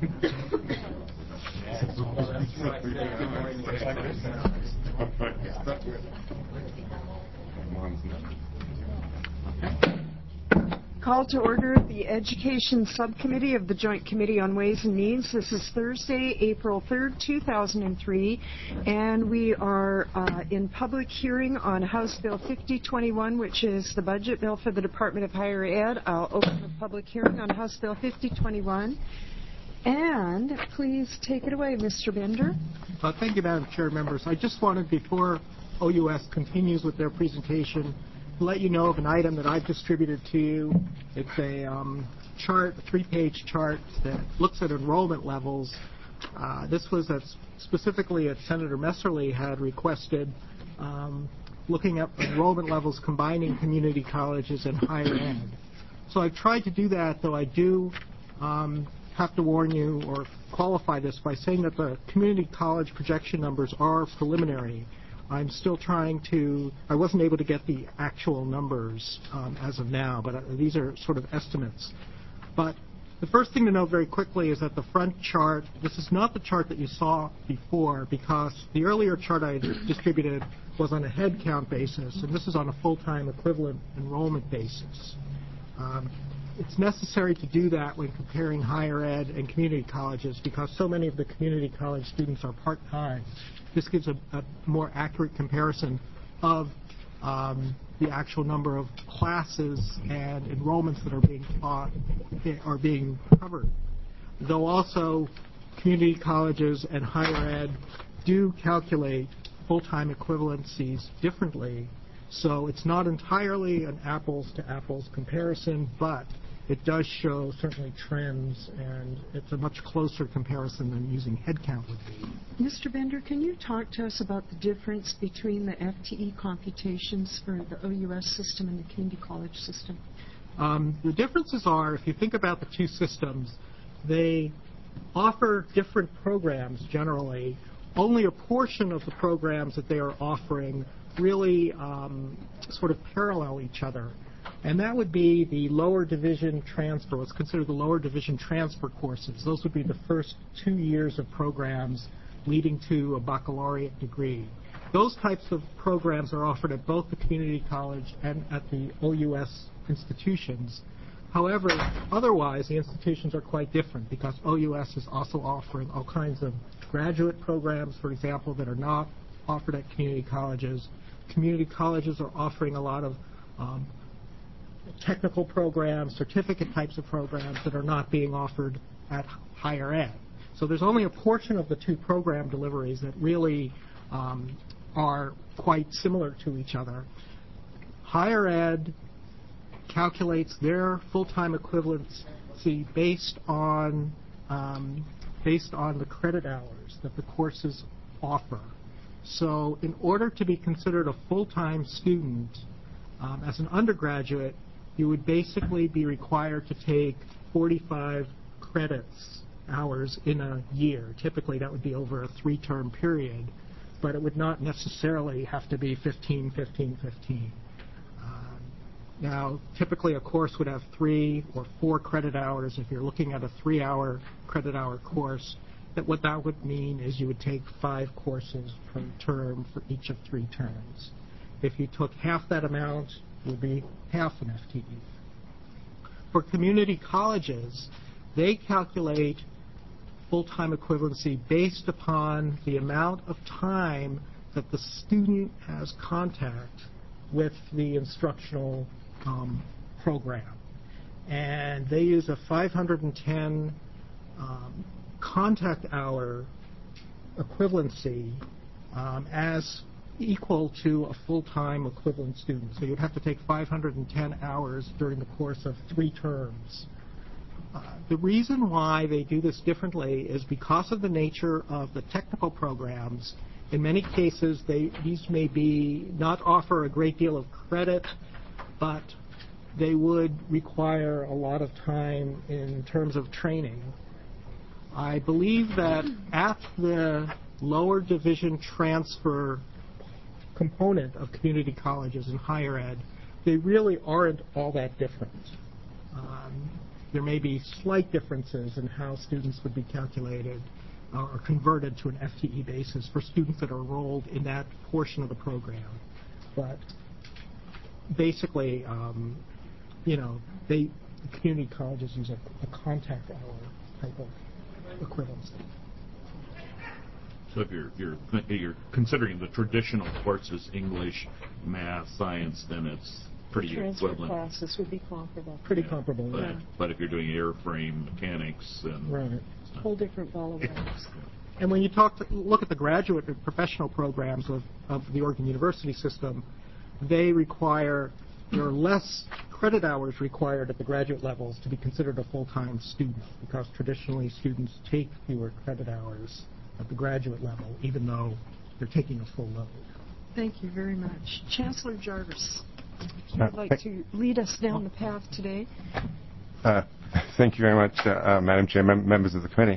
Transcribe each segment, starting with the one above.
Call to order the Education Subcommittee of the Joint Committee on Ways and Means. This is Thursday, April 3rd, 2003, and we are in public hearing on House Bill 5021, which is the budget bill for the Department of Higher Ed. I'll open the public hearing on House Bill 5021. And please take it away, Mr. Bender. Thank you, Madam Chair, members. I just wanted, before OUS continues with their presentation, to let you know of an item that I've distributed to you. It's a chart, a three-page chart that looks at enrollment levels. This was specifically at Senator Messerly had requested, looking at enrollment levels combining community colleges and higher ed. So I've tried to do that, though I do have to warn you or qualify this by saying that the community college projection numbers are preliminary. I'm still trying to, I wasn't able to get the actual numbers as of now, but these are sort of estimates. But the first thing to note very quickly is that the front chart, this is not the chart that you saw before, because the earlier chart I distributed was on a head count basis, and this is on a full-time equivalent enrollment basis. It's necessary to do that when comparing higher ed and community colleges because so many of the community college students are part-time. This gives a more accurate comparison of the actual number of classes and enrollments that are being taught are being covered. Though also community colleges and higher ed do calculate full-time equivalencies differently, so it's not entirely an apples-to-apples comparison, but it does show certainly trends, and it's a much closer comparison than using headcount would be. Mr. Bender, can you talk to us about the difference between the FTE computations for the OUS system and the community college system? The differences are, if you think about the two systems, they offer different programs generally. Only a portion of the programs that they are offering really sort of parallel each other. And that would be the lower division transfer, what's considered the lower division transfer courses. Those would be the first 2 years of programs leading to a baccalaureate degree. Those types of programs are offered at both the community college and at the OUS institutions. However, otherwise, the institutions are quite different because OUS is also offering all kinds of graduate programs, for example, that are not offered at community colleges. Community colleges are offering a lot of technical programs, certificate types of programs that are not being offered at higher ed. So there's only a portion of the two program deliveries that really are quite similar to each other. Higher ed calculates their full-time equivalency based on the credit hours that the courses offer. So in order to be considered a full-time student as an undergraduate, you would basically be required to take 45 credits hours in a year. Typically that would be over a 3-term period, but it would not necessarily have to be 15, 15, 15. Now, typically a course would have 3 or 4 credit hours. If you're looking at a 3-hour credit hour course, what that would mean is you would take 5 courses per term for each of 3 terms. If you took half that amount, it would be half an FTE. For community colleges, they calculate full-time equivalency based upon the amount of time that the student has contact with the instructional program. And they use a 510 contact hour equivalency as equal to a full-time equivalent student. So you'd have to take 510 hours during the course of 3 terms. The reason why they do this differently is because of the nature of the technical programs. In many cases, these may not offer a great deal of credit, but they would require a lot of time in terms of training. I believe that at the lower division transfer component of community colleges and higher ed, they really aren't all that different. there may be slight differences in how students would be calculated or converted to an FTE basis for students that are enrolled in that portion of the program. But basically, the community colleges use a contact hour type of equivalency. So if you're considering the traditional courses, English, math, science, then it's pretty Transfer equivalent. classes would be comparable. Pretty comparable, But, yeah. but if you're doing airframe mechanics, and Right. Whole different ball of wax. And when you look at the graduate and professional programs of the Oregon University system, there are less credit hours required at the graduate levels to be considered a full-time student, because traditionally students take fewer credit hours at the graduate level, even though they're taking a full load. Thank you very much. Chancellor Jarvis, if you'd like to lead us down the path today. Thank you very much, Madam Chair, members of the committee.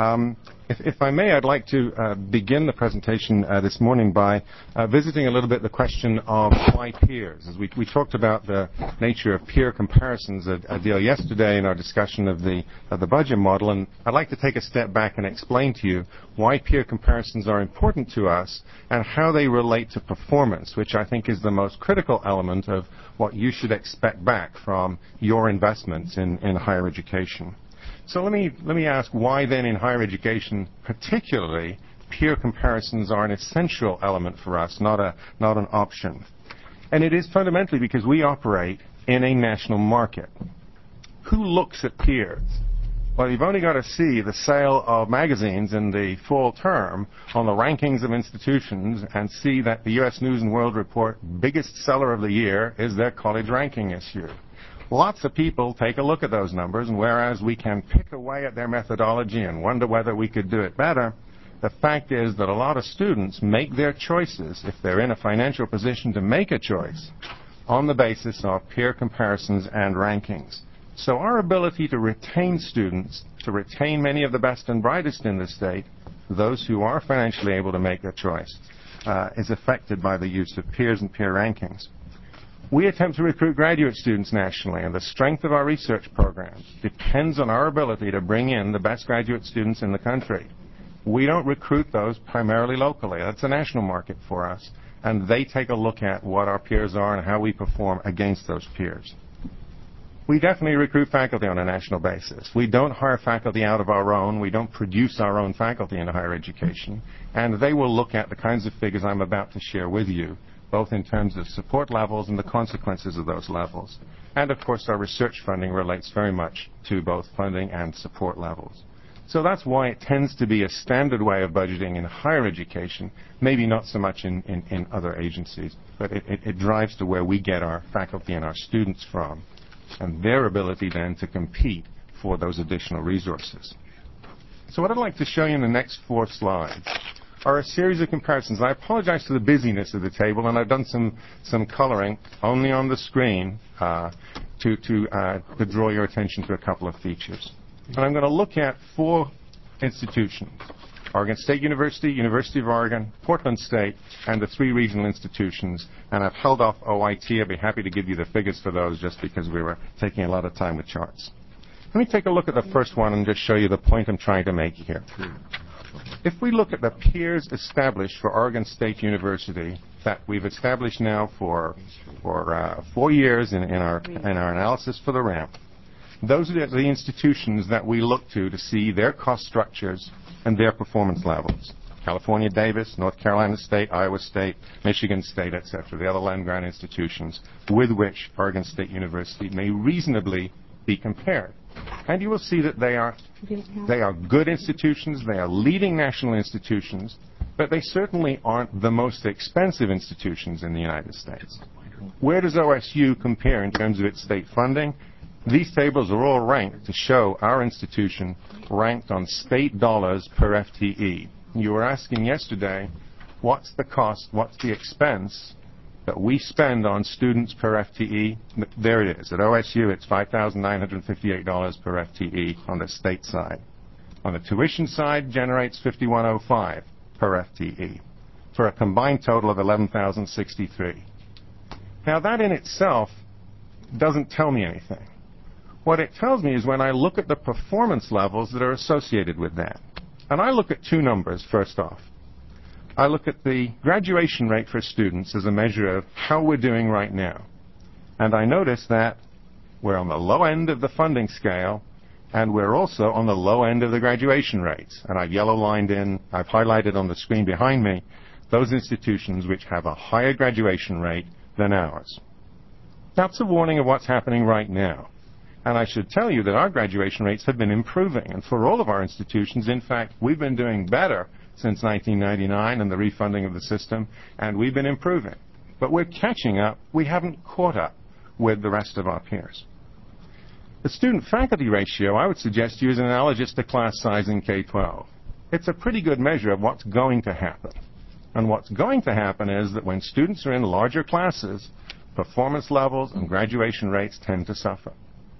If I may, I'd like to begin the presentation this morning by visiting a little bit the question of why peers. As we talked about the nature of peer comparisons a deal yesterday in our discussion of the budget model, and I'd like to take a step back and explain to you why peer comparisons are important to us and how they relate to performance, which I think is the most critical element of what you should expect back from your investments in higher education. So let me ask why then in higher education particularly peer comparisons are an essential element for us, not an option. And it is fundamentally because we operate in a national market. Who looks at peers? Well, you've only got to see the sale of magazines in the fall term on the rankings of institutions and see that the U.S. News and World Report biggest seller of the year is their college ranking issue. Lots of people take a look at those numbers, and whereas we can pick away at their methodology and wonder whether we could do it better, the fact is that a lot of students make their choices, if they're in a financial position to make a choice, on the basis of peer comparisons and rankings. So our ability to retain students, to retain many of the best and brightest in the state, those who are financially able to make a choice, is affected by the use of peers and peer rankings. We attempt to recruit graduate students nationally, and the strength of our research programs depends on our ability to bring in the best graduate students in the country. We don't recruit those primarily locally. That's a national market for us, and they take a look at what our peers are and how we perform against those peers. We definitely recruit faculty on a national basis. We don't hire faculty out of our own. We don't produce our own faculty in higher education, and they will look at the kinds of figures I'm about to share with you, both in terms of support levels and the consequences of those levels. And, of course, our research funding relates very much to both funding and support levels. So that's why it tends to be a standard way of budgeting in higher education, maybe not so much in other agencies, but it drives to where we get our faculty and our students from, and their ability then to compete for those additional resources. So what I'd like to show you in the next 4 slides are a series of comparisons. I apologize for the busyness of the table, and I've done some coloring only on the screen to draw your attention to a couple of features. And I'm going to look at 4 institutions: Oregon State University, University of Oregon, Portland State, and the 3 regional institutions. And I've held off OIT. I'd be happy to give you the figures for those just because we were taking a lot of time with charts. Let me take a look at the first one and just show you the point I'm trying to make here. If we look at the peers established for Oregon State University that we've established now for 4 years in our analysis for the ramp, those are the institutions that we look to see their cost structures and their performance levels. California Davis, North Carolina State, Iowa State, Michigan State, etc., the other land-grant institutions with which Oregon State University may reasonably be compared. And you will see that they are good institutions, they are leading national institutions, but they certainly aren't the most expensive institutions in the United States. Where does OSU compare in terms of its state funding? These tables are all ranked to show our institution ranked on state dollars per FTE. You were asking yesterday, what's the cost, what's the expense that we spend on students per FTE? There it is. At OSU, it's $5,958 per FTE on the state side. On the tuition side, generates $5,105 per FTE for a combined total of $11,063. Now, that in itself doesn't tell me anything. what it tells me is when I look at the performance levels that are associated with that. And I look at two numbers, first off. I look at the graduation rate for students as a measure of how we're doing right now. And I notice that we're on the low end of the funding scale, and we're also on the low end of the graduation rates. And I've highlighted on the screen behind me those institutions which have a higher graduation rate than ours. That's a warning of what's happening right now. And I should tell you that our graduation rates have been improving. And for all of our institutions, in fact, we've been doing better since 1999 and the refunding of the system, and we've been improving. But we're catching up. We haven't caught up with the rest of our peers. The student-faculty ratio, I would suggest to you, is analogous to class size in K-12. It's a pretty good measure of what's going to happen. And what's going to happen is that when students are in larger classes, performance levels and graduation rates tend to suffer.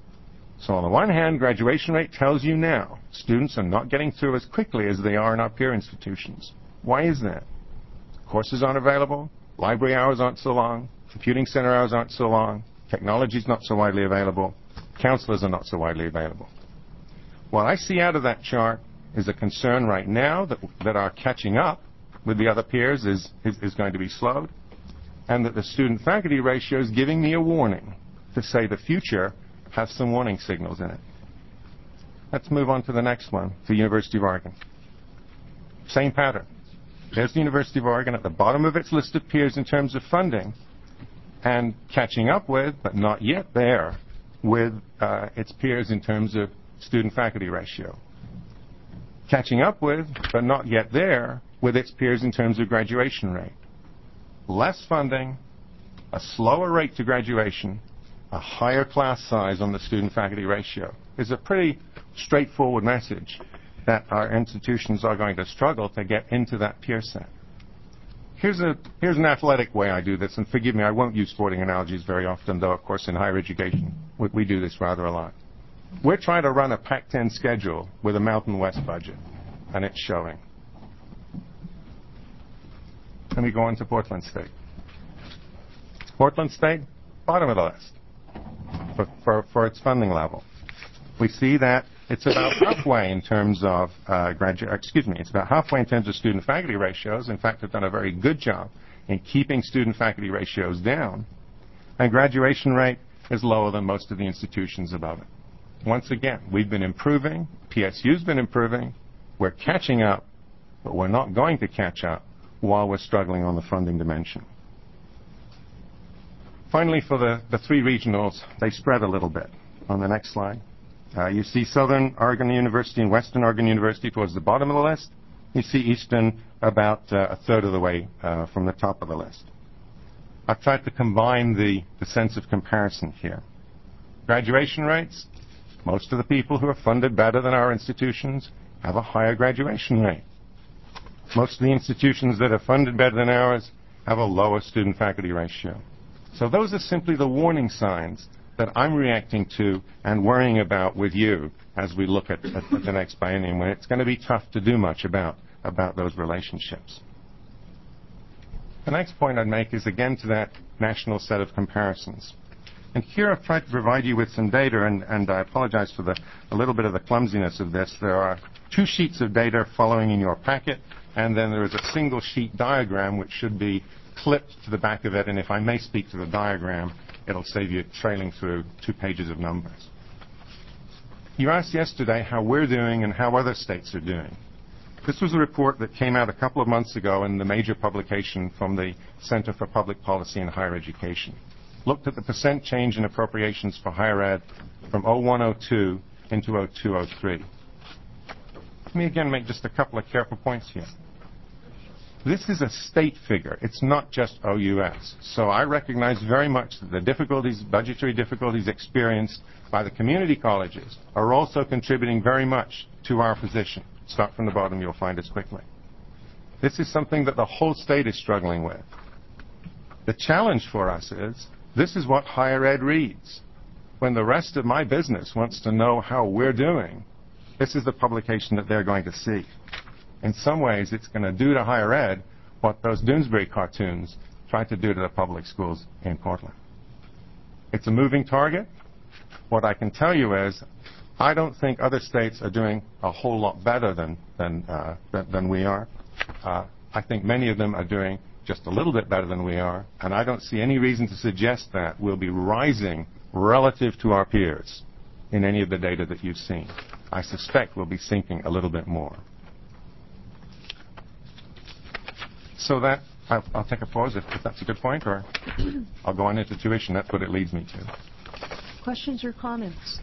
So on the one hand, graduation rate tells you now students are not getting through as quickly as they are in our peer institutions. Why is that? Courses aren't available, library hours aren't so long, computing center hours aren't so long, technology is not so widely available, counselors are not so widely available. What I see out of that chart is a concern right now that our catching up with the other peers is going to be slowed, and that the student-faculty ratio is giving me a warning to say the future has some warning signals in it. Let's move on to the next one, the University of Oregon. Same pattern. There's the University of Oregon at the bottom of its list of peers in terms of funding, and catching up with, but not yet there, with its peers in terms of student-faculty ratio. Catching up with, but not yet there, with its peers in terms of graduation rate. Less funding, a slower rate to graduation, a higher class size on the student-faculty ratio is a pretty straightforward message that our institutions are going to struggle to get into that peer set. Here's an athletic way I do this, and forgive me, I won't use sporting analogies very often, though, of course, in higher education, we do this rather a lot. We're trying to run a Pac-10 schedule with a Mountain West budget, and it's showing. Let me go on to Portland State. Portland State, bottom of the list for its funding level. We see that it's about halfway in terms of it's about halfway in terms of student-faculty ratios. In fact, they've done a very good job in keeping student-faculty ratios down. And graduation rate is lower than most of the institutions above it. Once again, we've been improving. PSU's been improving. We're catching up, but we're not going to catch up while we're struggling on the funding dimension. Finally, for the three regionals, they spread a little bit. On the next slide, you see Southern Oregon University and Western Oregon University towards the bottom of the list. You see Eastern about a third of the way from the top of the list. I've tried to combine the sense of comparison here. Graduation rates, most of the people who are funded better than our institutions have a higher graduation rate. Most of the institutions that are funded better than ours have a lower student-faculty ratio. So those are simply the warning signs that I'm reacting to and worrying about with you as we look at the next biennium, when it's going to be tough to do much about those relationships. The next point I'd make is again to that national set of comparisons. And here I've tried to provide you with some data, and I apologize for a little bit of the clumsiness of this. There are two sheets of data following in your packet, and then there is a single sheet diagram which should be clipped to the back of it, and if I may speak to the diagram, it'll save you trailing through 2 pages of numbers. You asked yesterday how we're doing and how other states are doing. This was a report that came out a couple of months ago in the major publication from the Center for Public Policy in Higher Education. Looked at the percent change in appropriations for higher ed from 01-02 into 02-03. Let me again make just a couple of careful points here. This is a state figure. It's not just OUS. So I recognize very much that the budgetary difficulties experienced by the community colleges are also contributing very much to our position. Start from the bottom, you'll find us quickly. This is something that the whole state is struggling with. The challenge for us is, this is what higher ed reads. When the rest of my business wants to know how we're doing, this is the publication that they're going to see. In some ways, it's going to do to higher ed what those Doonesbury cartoons tried to do to the public schools in Portland. It's a moving target. What I can tell you is I don't think other states are doing a whole lot better than we are. I think many of them are doing just a little bit better than we are, and I don't see any reason to suggest that we'll be rising relative to our peers in any of the data that you've seen. I suspect we'll be sinking a little bit more. So that, I'll take a pause if that's a good point, or I'll go on into tuition. That's what it leads me to. Questions or comments?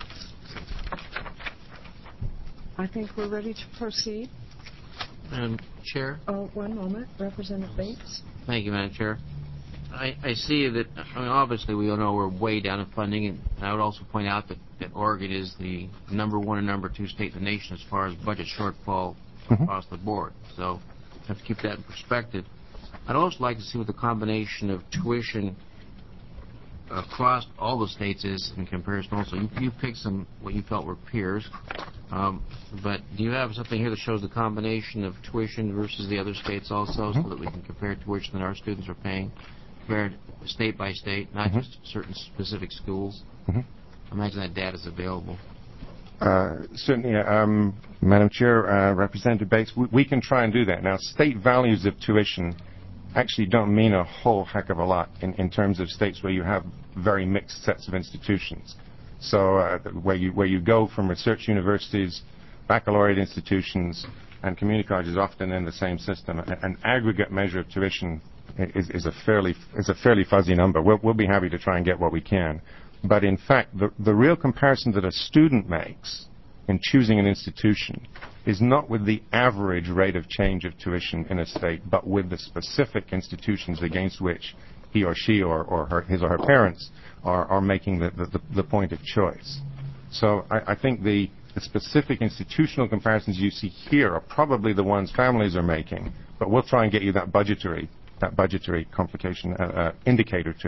I think we're ready to proceed. Madam Chair? Oh, one moment. Representative Bates. Thank you, Madam Chair. I see that, obviously we all know we're way down in funding, and I would also point out that Oregon is the number 1 and number 2 state in the nation as far as budget shortfall across the board. So have to keep that in perspective. I'd also like to see what the combination of tuition across all the states is in comparison. Also, you picked some what you felt were peers, but do you have something here that shows the combination of tuition versus the other states also, so that we can compare tuition that our students are paying, compared state by state, not just certain specific schools? I imagine that data is available. Certainly, Madam Chair, Representative Bates, we can try and do that. Now, state values of tuition actually don't mean a whole heck of a lot in terms of states where you have very mixed sets of institutions. So where you go from research universities, baccalaureate institutions, and community colleges, often in the same system, an aggregate measure of tuition is a fairly fuzzy number. We'll be happy to try and get what we can. But in fact, the real comparison that a student makes in choosing an institution is not with the average rate of change of tuition in a state, but with the specific institutions against which he or she or his or her parents are making the point of choice. So I think the specific institutional comparisons you see here are probably the ones families are making, but we'll try and get you that budgetary complication indicator too.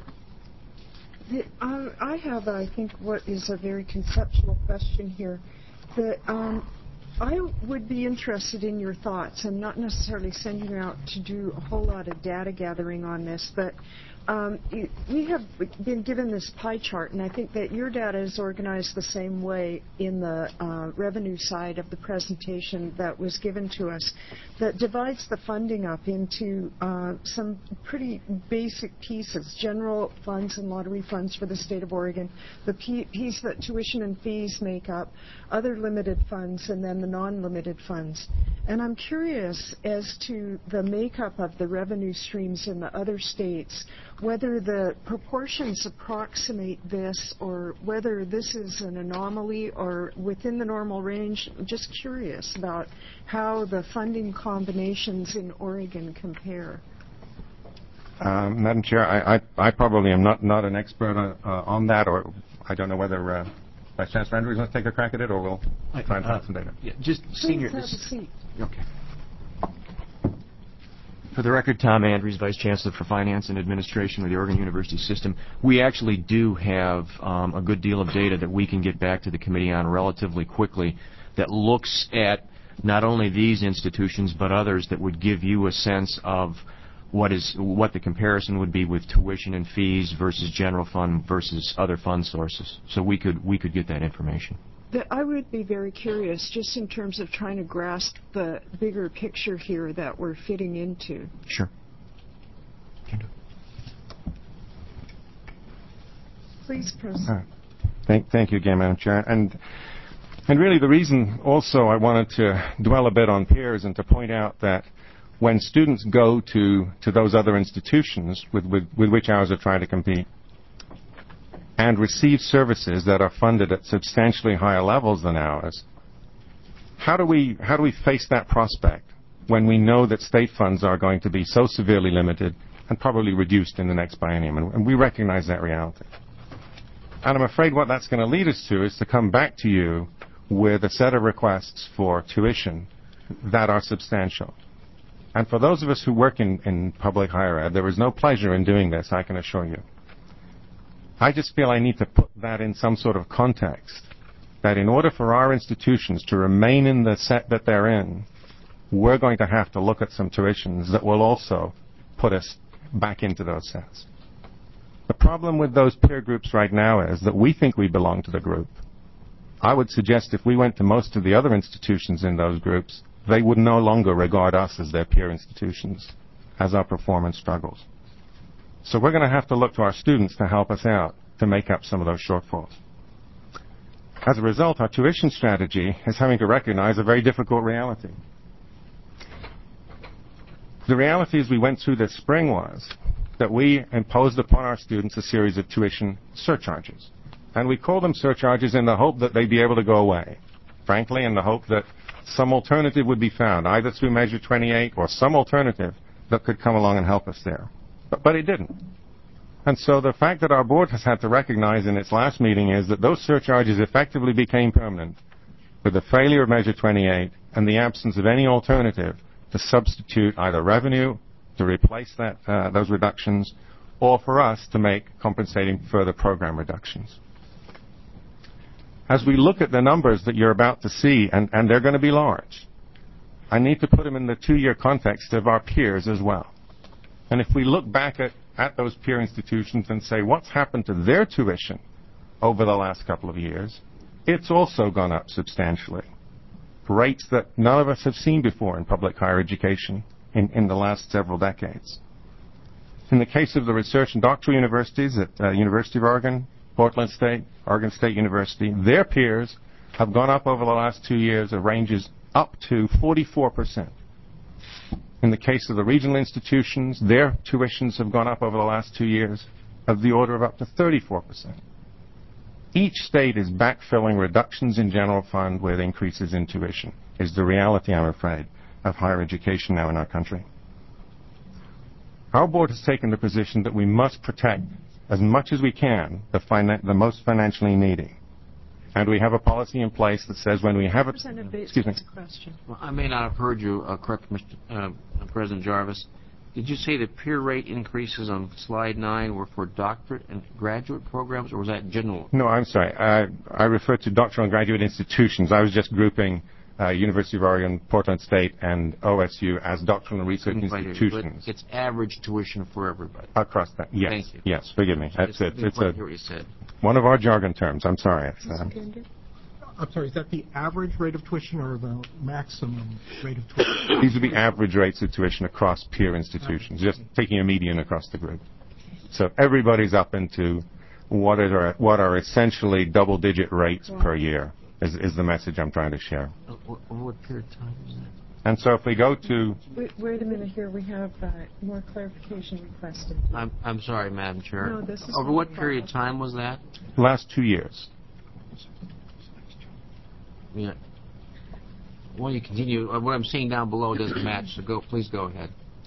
I have, I think, what is a very conceptual question here. That I would be interested in your thoughts. I'm not necessarily sending you out to do a whole lot of data gathering on this, but we have been given this pie chart, and I think that your data is organized the same way in the revenue side of the presentation that was given to us, that divides the funding up into some pretty basic pieces: general funds and lottery funds for the state of Oregon, the piece that tuition and fees make up, other limited funds, and then the non-limited funds. And I'm curious as to the makeup of the revenue streams in the other states, whether the proportions approximate this or whether this is an anomaly or within the normal range. I'm just curious about how the funding combinations in Oregon compare. Madam Chair, I probably am not an expert on that, or I don't know whether Vice Chancellor Andrews wants to take a crack at it, or we'll try and find some data. Yeah, just senior. Please have a seat. Okay. For the record, Tom Andrews, Vice Chancellor for Finance and Administration with the Oregon University System. We actually do have a good deal of data that we can get back to the committee on relatively quickly that looks at not only these institutions but others that would give you a sense of what the comparison would be with tuition and fees versus general fund versus other fund sources. So we could get that information. I would be very curious, just in terms of trying to grasp the bigger picture here that we're fitting into. Sure. Please proceed. Thank you again, Madam Chair. And really the reason also I wanted to dwell a bit on peers and to point out that when students go to those other institutions with which ours are trying to compete, and receive services that are funded at substantially higher levels than ours, how do we face that prospect when we know that state funds are going to be so severely limited and probably reduced in the next biennium? And we recognize that reality. And I'm afraid what that's going to lead us to is to come back to you with a set of requests for tuition that are substantial. And for those of us who work in public higher ed, there is no pleasure in doing this, I can assure you. I just feel I need to put that in some sort of context, that in order for our institutions to remain in the set that they're in, we're going to have to look at some tuitions that will also put us back into those sets. The problem with those peer groups right now is that we think we belong to the group. I would suggest if we went to most of the other institutions in those groups, they would no longer regard us as their peer institutions, as our performance struggles. So we're going to have to look to our students to help us out to make up some of those shortfalls. As a result, our tuition strategy is having to recognize a very difficult reality. The reality as we went through this spring was that we imposed upon our students a series of tuition surcharges. And we called them surcharges in the hope that they'd be able to go away. Frankly, in the hope that some alternative would be found, either through Measure 28 or some alternative that could come along and help us there. But it didn't. And so the fact that our board has had to recognize in its last meeting is that those surcharges effectively became permanent with the failure of Measure 28 and the absence of any alternative to substitute either revenue to replace those reductions or for us to make compensating further program reductions. As we look at the numbers that you're about to see, and they're going to be large, I need to put them in the two-year context of our peers as well. And if we look back at those peer institutions and say, what's happened to their tuition over the last couple of years, it's also gone up substantially. Rates that none of us have seen before in public higher education in the last several decades. In the case of the research and doctoral universities at University of Oregon, Portland State, Oregon State University, their peers have gone up over the last 2 years of ranges up to 44%. In the case of the regional institutions, their tuitions have gone up over the last 2 years of the order of up to 34%. Each state is backfilling reductions in general fund with increases in tuition, is the reality, I'm afraid, of higher education now in our country. Our board has taken the position that we must protect as much as we can the most financially needy. And we have a policy in place that says when we have a... Excuse me. Well, I may not have heard you correct, Mr. President Jarvis. Did you say the peer rate increases on slide 9 were for doctorate and graduate programs, or was that general? No, I'm sorry. I referred to doctoral and graduate institutions. I was just grouping University of Oregon, Portland State, and OSU as doctoral and research institutions. But it's average tuition for everybody. Across that, yes. Thank you. Yes, forgive me. That's it. It's what you said. One of our jargon terms. I'm sorry. I'm sorry, is that the average rate of tuition or the maximum rate of tuition? These are the average rates of tuition across peer institutions, just taking a median across the group. So everybody's up into what are essentially double-digit rates per year is the message I'm trying to share. What period of time is that? And so if we go to... Wait a minute here. We have more clarification requested. I'm sorry, Madam Chair. No, this is over what period of time was that? Last 2 years. Yeah. Well, you continue. What I'm seeing down below doesn't match, so please go ahead.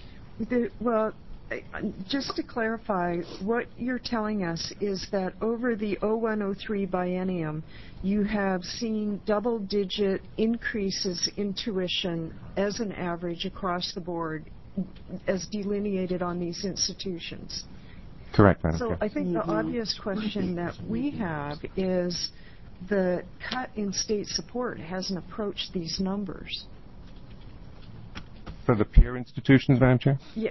Just to clarify, what you're telling us is that over the 01-03 biennium, you have seen double-digit increases in tuition as an average across the board, as delineated on these institutions. Correct, Madam So Chair. I think the obvious question that we have is the cut in state support hasn't approached these numbers. For the peer institutions, Madam Chair? Yeah,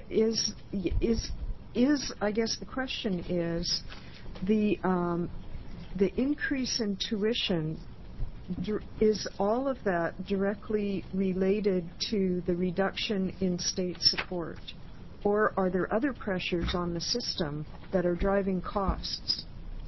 I guess the question is the increase in tuition, is all of that directly related to the reduction in state support? Or are there other pressures on the system that are driving costs?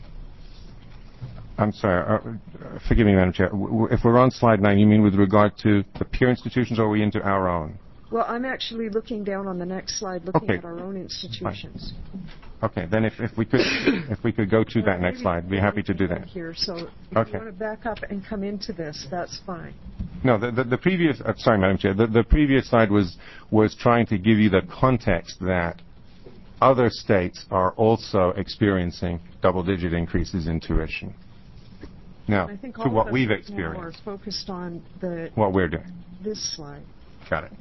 I'm sorry. Forgive me, Madam Chair. If we're on slide 9, you mean with regard to the peer institutions, or are we into our own? Well, I'm actually looking down on the next slide, looking at our own institutions. Okay, then if we could go to that next slide, I'd be happy to do that. Here, so if Okay. you want to back up and come into this, that's fine. No, the previous. Sorry, Madam Chair. The previous slide was trying to give you the context that other states are also experiencing double-digit increases in tuition. Now, I think to all what of us we've right now are experienced, focused on what we're doing. this slide. Got it.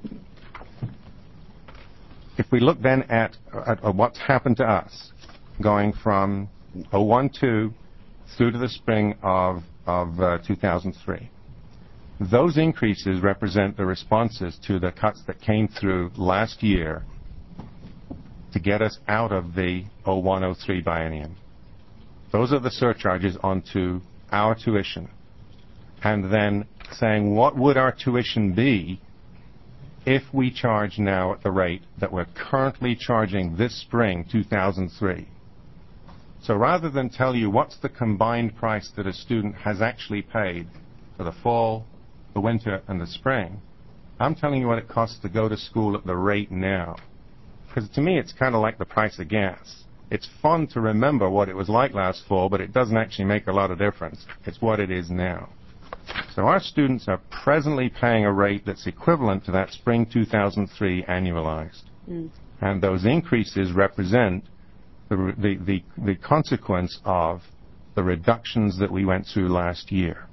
If we look then at what's happened to us, going from 01-2 through to the spring of 2003, those increases represent the responses to the cuts that came through last year to get us out of the 01-03 biennium. Those are the surcharges onto our tuition. And then saying, what would our tuition be if we charge now at the rate that we're currently charging this spring, 2003? So rather than tell you what's the combined price that a student has actually paid for the fall, the winter, and the spring, I'm telling you what it costs to go to school at the rate now. Because to me, it's kind of like the price of gas. It's fun to remember what it was like last fall, but it doesn't actually make a lot of difference. It's what it is now. So our students are presently paying a rate that's equivalent to that spring 2003 annualized. And those increases represent the consequence of the reductions that we went through last year.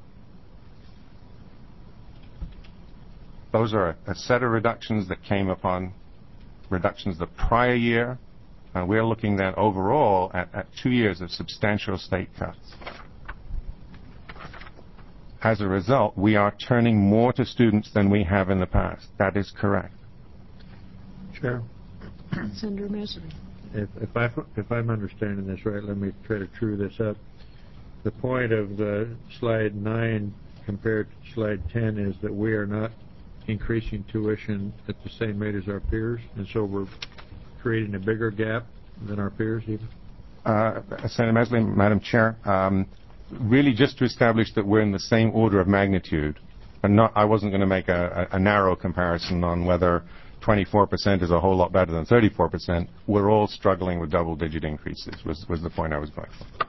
Those are a set of reductions that came upon reductions the prior year, and we're looking then overall at 2 years of substantial state cuts. As a result, we are turning more to students than we have in the past. That is correct. Chair, Senator Mesri. if I'm understanding this right, let me try to true this up. The point of the slide 9 compared to slide 10 is that we are not increasing tuition at the same rate as our peers, and so we're creating a bigger gap than our peers even? Senator Mesri, Madam Chair, really just to establish that we're in the same order of magnitude. And I wasn't going to make a narrow comparison on whether 24% is a whole lot better than 34%. We're all struggling with double-digit increases, was the point I was going for.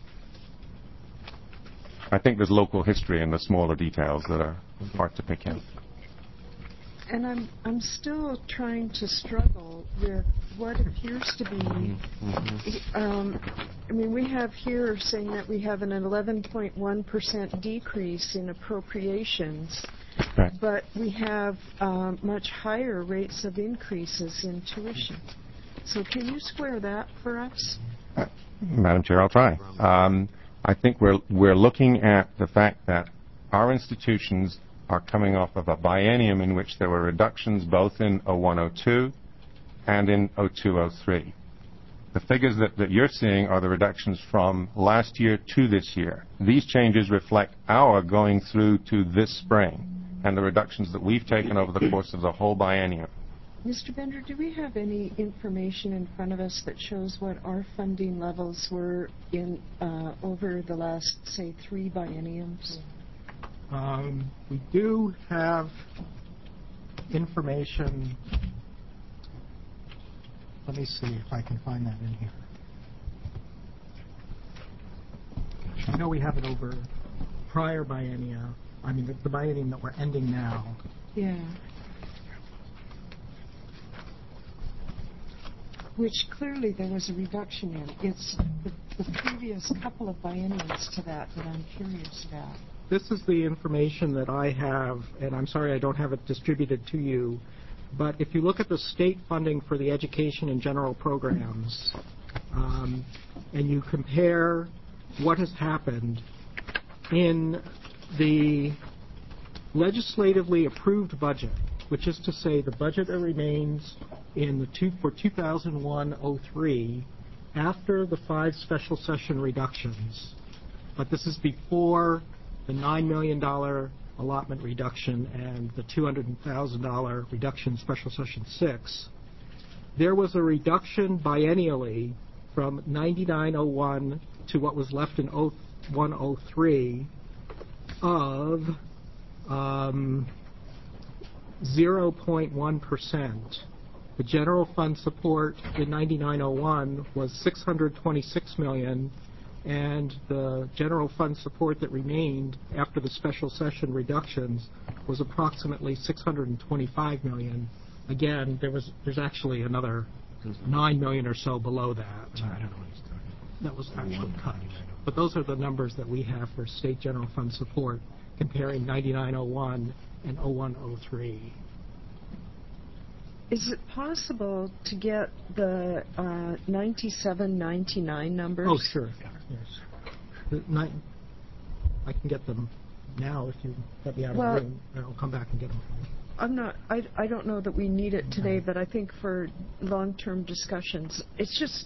I think there's local history in the smaller details that are hard to pick out. And I'm still trying to struggle with what appears to be. I mean, we have here saying that we have an 11.1% decrease in appropriations, Right. but we have much higher rates of increases in tuition. So can you square that for us? Madam Chair, I'll try. I think we're looking at the fact that our institutions are coming off of a biennium in which there were reductions both in 01-02 and in 02-03. The figures that you're seeing are the reductions from last year to this year. These changes reflect our going through to this spring and the reductions that we've taken over the course of the whole biennium. Mr. Bender, do we have any information in front of us that shows what our funding levels were in over the last, say, 3 bienniums? We do have information. Let me see if I can find that in here. I know we have it over prior biennia. I mean, the biennium that we're ending now. Yeah. Which clearly there was a reduction in. It's the previous couple of bienniums to that I'm curious about. This is the information that I have, and I'm sorry I don't have it distributed to you, but if you look at the state funding for the education and general programs, and you compare what has happened in the legislatively approved budget, which is to say the budget that remains for 2001-03 after the 5 special session reductions, but this is before the $9 million allotment reduction and the $200,000 reduction in Special Session 6, there was a reduction biennially from 99-01 to what was left in 01-03 of 0.1%. The general fund support in 99-01 was $626 million, and the general fund support that remained after the special session reductions was approximately $625 million. Again, there's actually another $9 million or so below that. That was actually cut. But those are the numbers that we have for state general fund support comparing 99-01 and 01-03. Is it possible to get the 97-99 numbers? Oh, sure. Yes. I can get them now if you let me out of the room. I'll come back and get them. I don't know that we need it today, but I think for long-term discussions, it's just.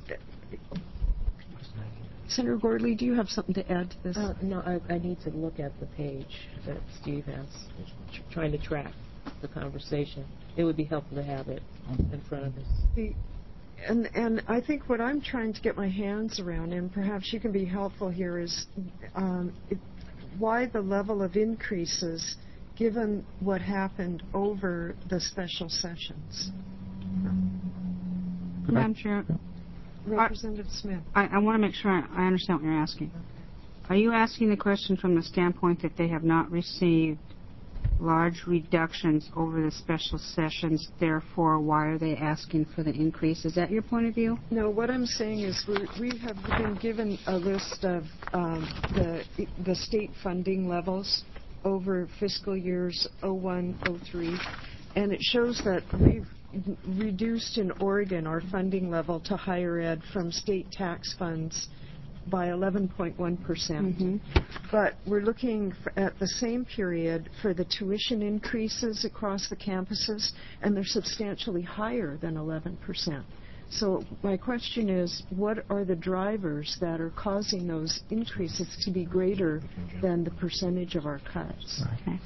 Senator Gordley, do you have something to add to this? No, I need to look at the page that Steve has, trying to track the conversation. It would be helpful to have it in front of us. And I think what I'm trying to get my hands around, and perhaps you can be helpful here, is why the level of increases given what happened over the special sessions. Madam Chair, Representative Smith. I want to make sure I understand what you're asking. Are you asking the question from the standpoint that they have not received large reductions over the special sessions, therefore why are they asking for the increase? Is that your point of view? No, what I'm saying is we have been given a list of the state funding levels over fiscal years 01, 03, and it shows that we've reduced in Oregon our funding level to higher ed from state tax funds by 11.1%. But we're looking at the same period for the tuition increases across the campuses, and they're substantially higher than 11%. So my question is, what are the drivers that are causing those increases to be greater than the percentage of our cuts? Okay.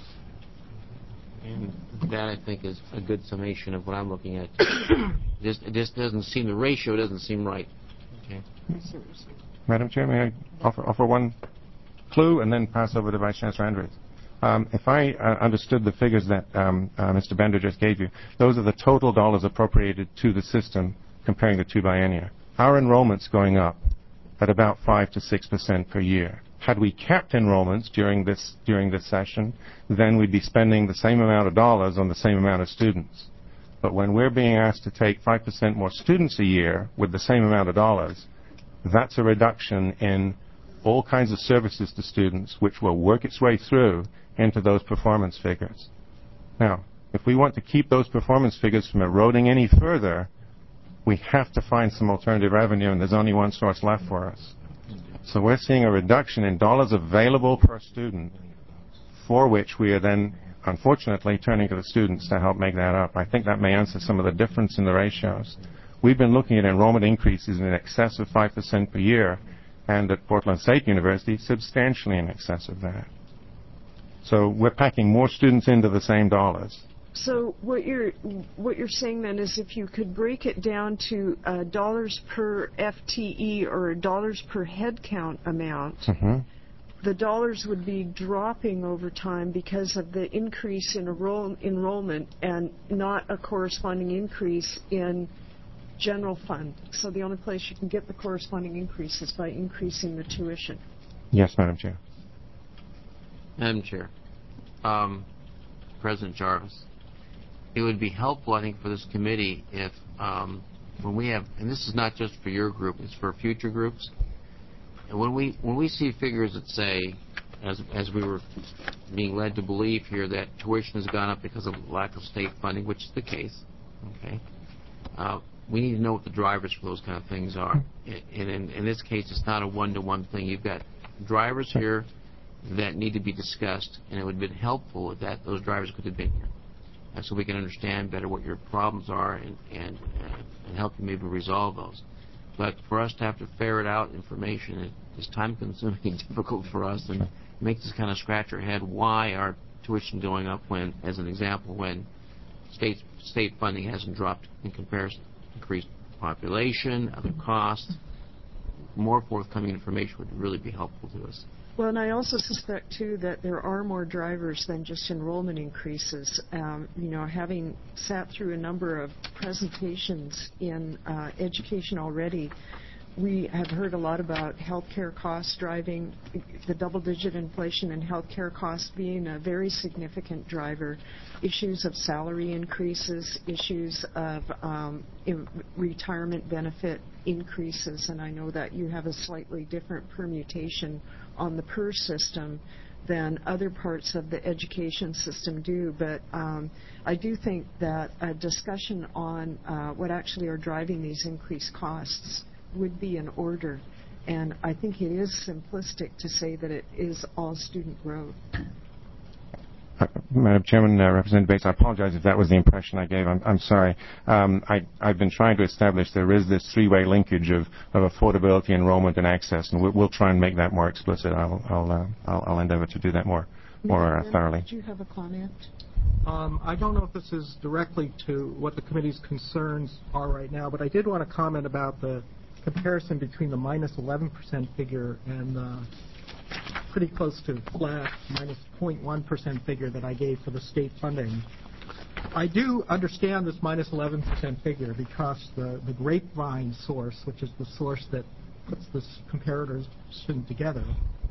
And that, I think, is a good summation of what I'm looking at. It just doesn't seem, the ratio doesn't seem right. Okay. Madam Chair, may I offer one clue and then pass over to Vice Chancellor Andrews? If I understood the figures that Mr. Bender just gave you, those are the total dollars appropriated to the system comparing the two biennia. Our enrollment's going up at about 5 to 6% per year. Had we capped enrollments during this session, then we'd be spending the same amount of dollars on the same amount of students. But when we're being asked to take 5% more students a year with the same amount of dollars, that's a reduction in all kinds of services to students, which will work its way through into those performance figures. Now, if we want to keep those performance figures from eroding any further, we have to find some alternative revenue, and there's only one source left for us. So we're seeing a reduction in dollars available per student, for which we are then, unfortunately, turning to the students to help make that up. I think that may answer some of the difference in the ratios. We've been looking at enrollment increases in excess of 5% per year, and at Portland State University, substantially in excess of that. So we're packing more students into the same dollars. So what you're saying then is if you could break it down to dollars per FTE or dollars per head count amount, the dollars would be dropping over time because of the increase in enrollment and not a corresponding increase in general fund. So the only place you can get the corresponding increase is by increasing the tuition. Yes, Madam Chair. Madam Chair, President Jarvis, it would be helpful, I think, for this committee if when we have, and this is not just for your group, it's for future groups, and when we see figures that say, as we were being led to believe here, that tuition has gone up because of lack of state funding, which is the case, okay, we need to know what the drivers for those kind of things are. And in this case, it's not a one-to-one thing. You've got drivers here that need to be discussed, and it would have been helpful if those drivers could have been here, so we can understand better what your problems are and help you maybe resolve those. But for us to have to ferret out information is time-consuming and difficult for us, and makes us kind of scratch our head why our tuition going up when, as an example, when state funding hasn't dropped in comparison. Increased population, other costs. More forthcoming information would really be helpful to us. Well, and I also suspect, too, that there are more drivers than just enrollment increases. Having sat through a number of presentations in education already, we have heard a lot about healthcare costs driving, the double-digit inflation in healthcare costs being a very significant driver, issues of salary increases, issues of retirement benefit increases, and I know that you have a slightly different permutation on the PERS system than other parts of the education system do, but I do think that a discussion on what actually are driving these increased costs would be in order, and I think it is simplistic to say that it is all student growth. Madam Chairman, Representative Bates, I apologize if that was the impression I gave. I'm sorry. I've been trying to establish there is this three-way linkage of affordability, enrollment, and access, and we'll try and make that more explicit. I'll endeavor to do that more thoroughly. Did you have a comment? I don't know if this is directly to what the committee's concerns are right now, but I did want to comment about the comparison between the minus 11% figure and the pretty close to flat minus 0.1% figure that I gave for the state funding. I do understand this minus 11% figure because the grapevine source, which is the source that puts this comparison together,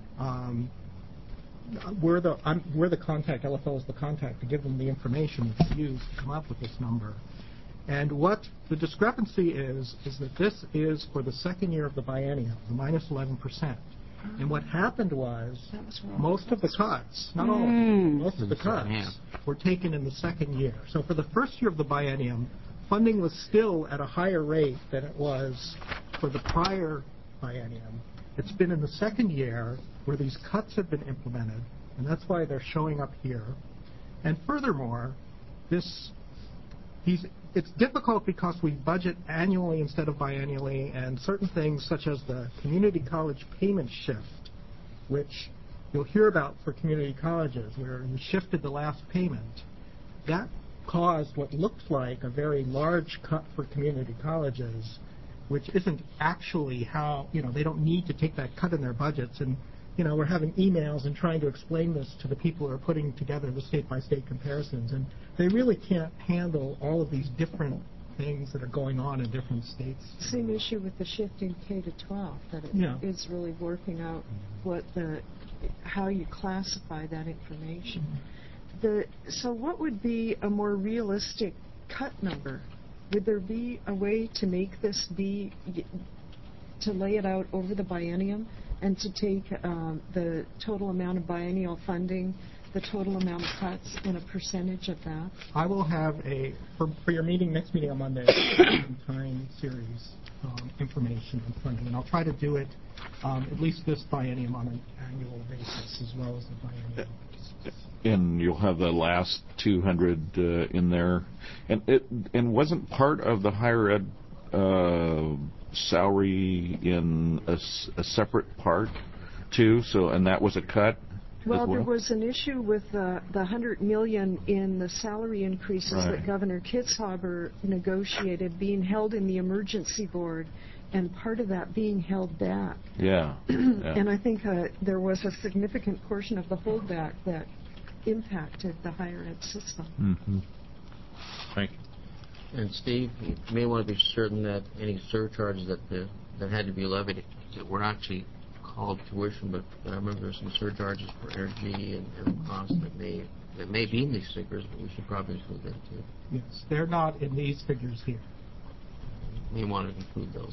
we're the contact, LFO is the contact to give them the information that's used to come up with this number. And what the discrepancy is that this is for the second year of the biennium, the minus 11%. And what happened was most of the cuts, not all of them, most of the cuts were taken in the second year. So for the first year of the biennium, funding was still at a higher rate than it was for the prior biennium. It's been in the second year where these cuts have been implemented, and that's why they're showing up here. And furthermore, it's difficult because we budget annually instead of biannually, and certain things such as the community college payment shift, which you'll hear about for community colleges, where we shifted the last payment, that caused what looked like a very large cut for community colleges, which isn't actually how, they don't need to take that cut in their budgets. And, we're having emails and trying to explain this to the people who are putting together the state-by-state comparisons. And they really can't handle all of these different things that are going on in different states. Same issue with the shift in K to 12, that it is really working out how you classify that information. So what would be a more realistic cut number? Would there be a way to make this to lay it out over the biennium and to take the total amount of biennial funding, the total amount of cuts, and a percentage of that? I will have for your next meeting on Monday, time series information on funding, and I'll try to do it at least this biennium on an annual basis as well as the biennium. And you'll have the last 200 in there, and wasn't part of the higher ed salary in a separate part too? And that was a cut. Well, there was an issue with the $100 million in the salary increases that Governor Kitzhaber negotiated being held in the emergency board, and part of that being held back. Yeah. And I think there was a significant portion of the holdback that impacted the higher ed system. Mm-hmm. Thank you. And Steve, you may want to be certain that any surcharges that had to be levied that were actually called tuition, but I remember there's some surcharges for energy and costs that may be in these figures, but we should probably include them too. Yes, they're not in these figures here. We want to include those.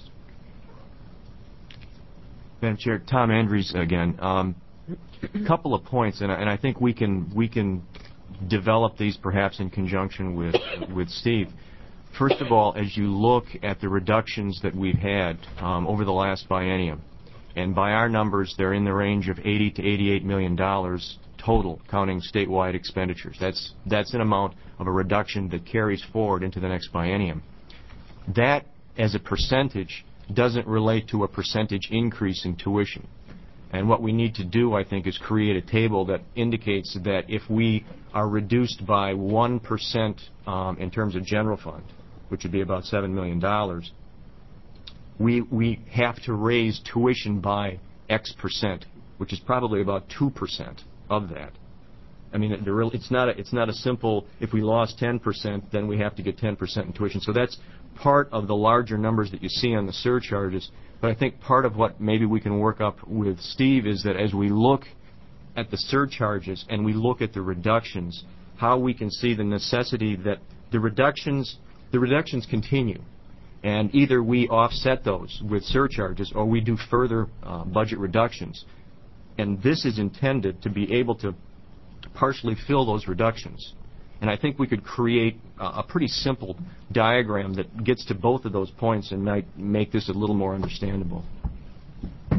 Madam Chair, Tom Andrews again. A couple of points, and I think we can develop these perhaps in conjunction with Steve. First of all, as you look at the reductions that we've had over the last biennium, and by our numbers, they're in the range of $80 to $88 million total, counting statewide expenditures. That's an amount of a reduction that carries forward into the next biennium. That, as a percentage, doesn't relate to a percentage increase in tuition. And what we need to do, I think, is create a table that indicates that if we are reduced by 1% in terms of general fund, which would be about $7 million, we have to raise tuition by X percent, which is probably about 2% of that. I mean, it's not a simple, if we lost 10%, then we have to get 10% in tuition. So that's part of the larger numbers that you see on the surcharges. But I think part of what maybe we can work up with Steve is that as we look at the surcharges and we look at the reductions, how we can see the necessity that the reductions continue. And either we offset those with surcharges or we do further budget reductions. And this is intended to be able to partially fill those reductions. And I think we could create a pretty simple diagram that gets to both of those points and might make this a little more understandable.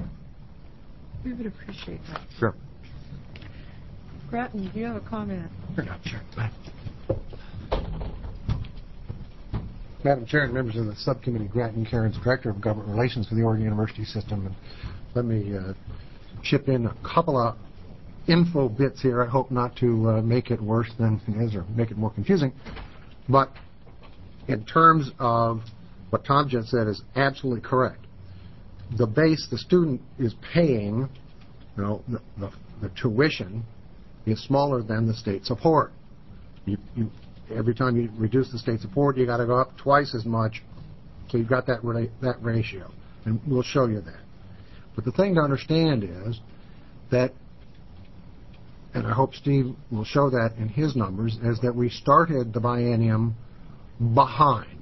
We would appreciate that. Sure. Grattan, do you have a comment? Madam Chair and members of the subcommittee, Grant and Cairns, Director of Government Relations for the Oregon University System. And let me chip in a couple of info bits here. I hope not to make it worse than it is or make it more confusing. But in terms of what Tom just said is absolutely correct. The base the student is paying, the tuition is smaller than the state support. Every time you reduce the state support, you got to go up twice as much. So you've got that ratio, and we'll show you that. But the thing to understand is that, and I hope Steve will show that in his numbers, is that we started the biennium behind.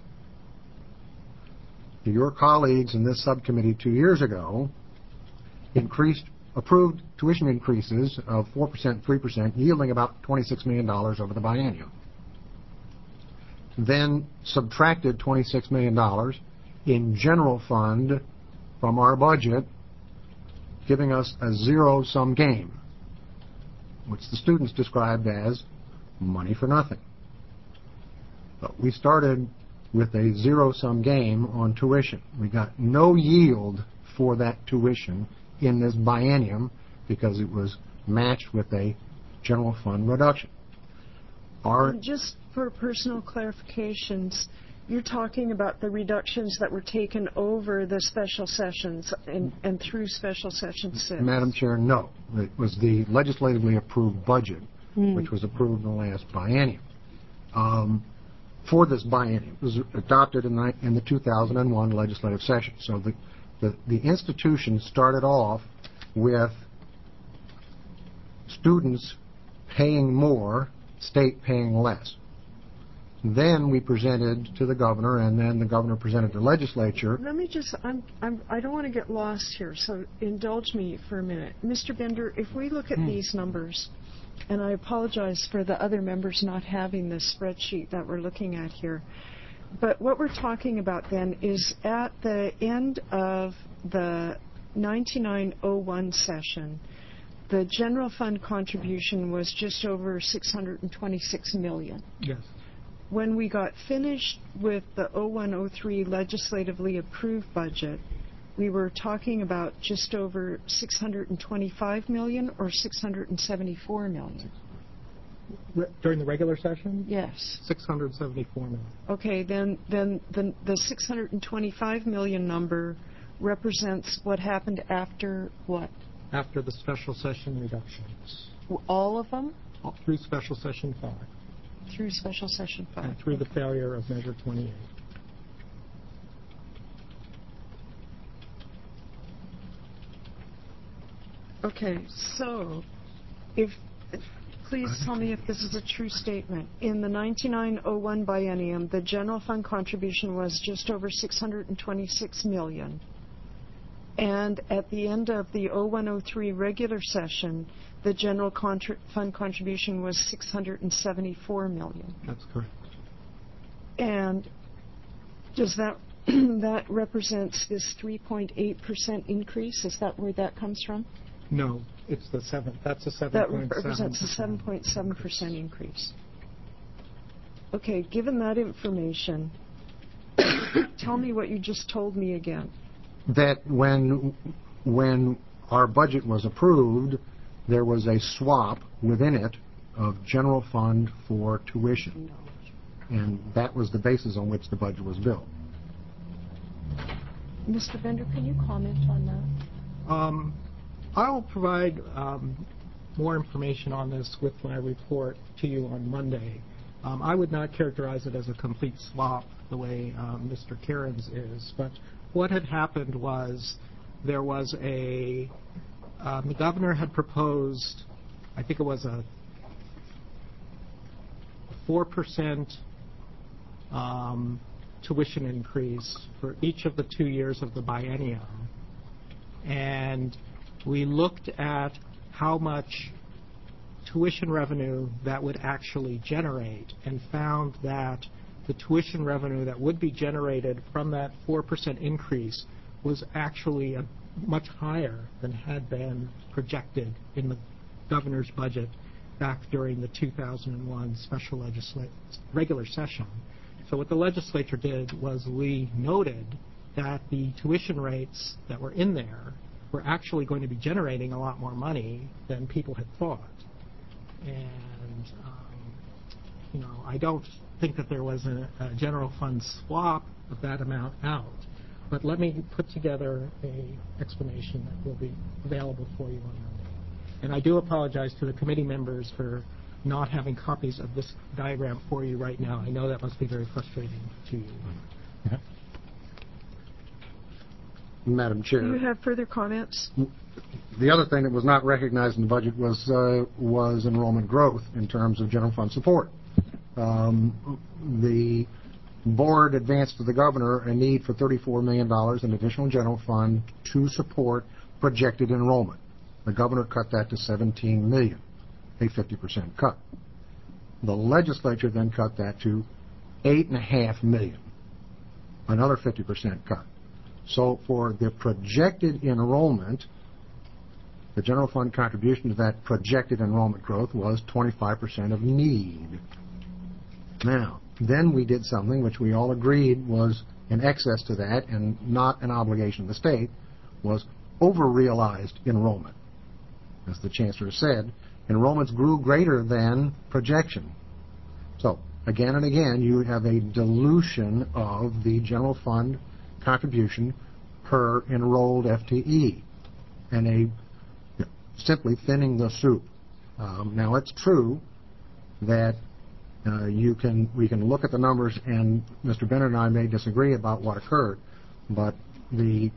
Your colleagues in this subcommittee 2 years ago approved tuition increases of 4%, 3%, yielding about $26 million over the biennium. Then subtracted $26 million in general fund from our budget, giving us a zero-sum game, which the students described as money for nothing. But we started with a zero-sum game on tuition. We got no yield for that tuition in this biennium because it was matched with a general fund reduction. Just for personal clarifications, you're talking about the reductions that were taken over the special sessions and through special session 6. Madam Chair, no. It was the legislatively approved budget, which was approved in the last biennium. For this biennium, it was adopted in the 2001 legislative session. So the institution started off with students paying more, state paying less. Then we presented to the governor, and then the governor presented to the legislature. Let me just, I don't want to get lost here, so indulge me for a minute. Mr. Bender, if we look at these numbers, and I apologize for the other members not having this spreadsheet that we're looking at here, but what we're talking about then is at the end of the 9901 session, the general fund contribution was just over $626 million. Yes. When we got finished with the 0103 legislatively approved budget, we were talking about just over $625 million or $674 million. During the regular session? Yes. $674 million. Okay, then the $625 million number represents what happened after what? After the special session reductions. All of them? Through special session 5. Through special session 5. And through the failure of Measure 28. Okay, so please tell me if this is a true statement. In the 9901 biennium, the general fund contribution was just over $626 million. And at the end of the 0103 regular session, the general fund contribution was $674 million. That's correct. And does that that represents this 3.8% increase? Is that where that comes from? No, it's the 7. That's a 7.7%. That represents a 7.7% increase. Okay, given that information, tell me what you just told me again. That when our budget was approved, there was a swap within it of general fund for tuition. And that was the basis on which the budget was built. Mr. Bender, can you comment on that? I'll provide more information on this with my report to you on Monday. I would not characterize it as a complete swap the way Mr. Cairns is, but what had happened was there was the governor had proposed, I think it was a 4% tuition increase for each of the 2 years of the biennium. And we looked at how much tuition revenue that would actually generate and found that the tuition revenue that would be generated from that 4% increase was actually much higher than had been projected in the governor's budget. back during the 2001 regular session. So what the legislature did was we noted that the tuition rates that were in there were actually going to be generating a lot more money than people had thought. And, I don't think that there was a general fund swap of that amount out. But let me put together an explanation that will be available for you on Monday. And I do apologize to the committee members for not having copies of this diagram for you right now. I know that must be very frustrating to you. Yeah. Madam Chair. Do you have further comments? The other thing that was not recognized in the budget was enrollment growth in terms of general fund support. The board advanced to the governor a need for $34 million in additional general fund to support projected enrollment. The governor cut that to $17 million, a 50% cut. The legislature then cut that to $8.5 million, another 50% cut. So for the projected enrollment, the general fund contribution to that projected enrollment growth was 25% of need. Now, then we did something which we all agreed was in excess to that and not an obligation of the state, was over-realized enrollment. As the Chancellor said, enrollments grew greater than projection. So, again and again, you have a dilution of the general fund contribution per enrolled FTE and simply thinning the soup. Now, it's true that we can look at the numbers, and Mr. Bennett and I may disagree about what occurred, but the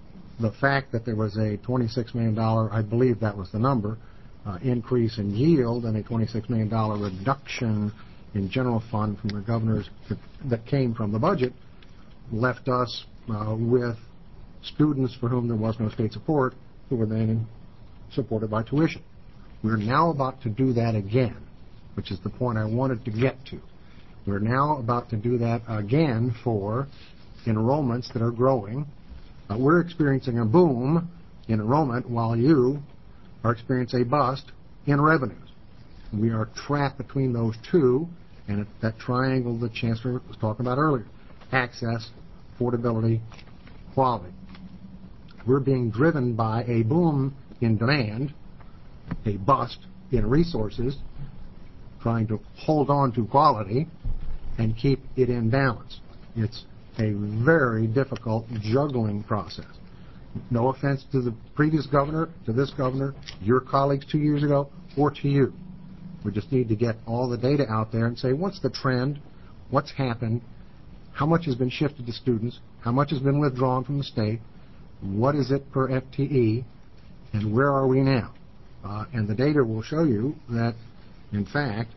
fact that there was a $26 million, I believe that was the number, increase in yield and a $26 million reduction in general fund from the governors that came from the budget left us with students for whom there was no state support who were then supported by tuition. We're now about to do that again, which is the point I wanted to get to. We're now about to do that again for enrollments that are growing. We're experiencing a boom in enrollment while you are experiencing a bust in revenues. We are trapped between those two, and that triangle the Chancellor was talking about earlier: access, affordability, quality. We're being driven by a boom in demand, a bust in resources, trying to hold on to quality and keep it in balance. It's a very difficult juggling process. No offense to the previous governor, to this governor, your colleagues 2 years ago, or to you. We just need to get all the data out there and say, what's the trend? What's happened? How much has been shifted to students? How much has been withdrawn from the state? What is it per FTE? And where are we now? And the data will show you that, in fact,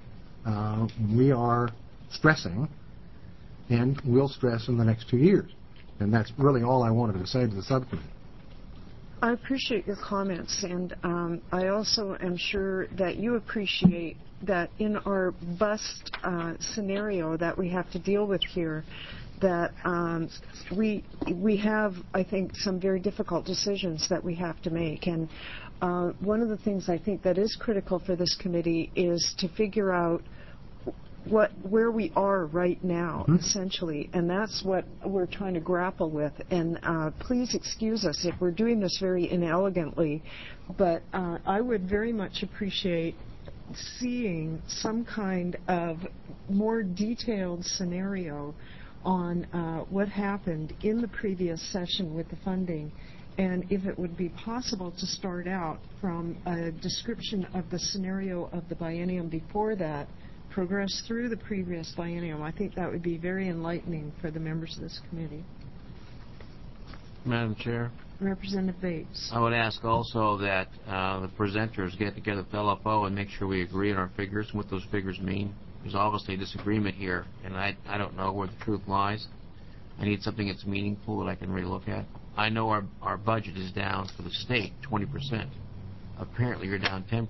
we are stressing and will stress in the next 2 years. And that's really all I wanted to say to the subcommittee. I appreciate your comments, and I also am sure that you appreciate that in our bust scenario that we have to deal with here, that we have, I think, some very difficult decisions that we have to make. And one of the things I think that is critical for this committee is to figure out where we are right now, essentially, and that's what we're trying to grapple with. And please excuse us if we're doing this very inelegantly, but I would very much appreciate seeing some kind of more detailed scenario on what happened in the previous session with the funding, and if it would be possible to start out from a description of the scenario of the biennium before that, progress through the previous biennium. I think that would be very enlightening for the members of this committee. Madam Chair? Representative Bates. I would ask also that the presenters get together with LFO and make sure we agree on our figures and what those figures mean. There's obviously a disagreement here, and I don't know where the truth lies. I need something that's meaningful that I can really look at. I know our budget is down for the state 20%. Apparently you're down 10%.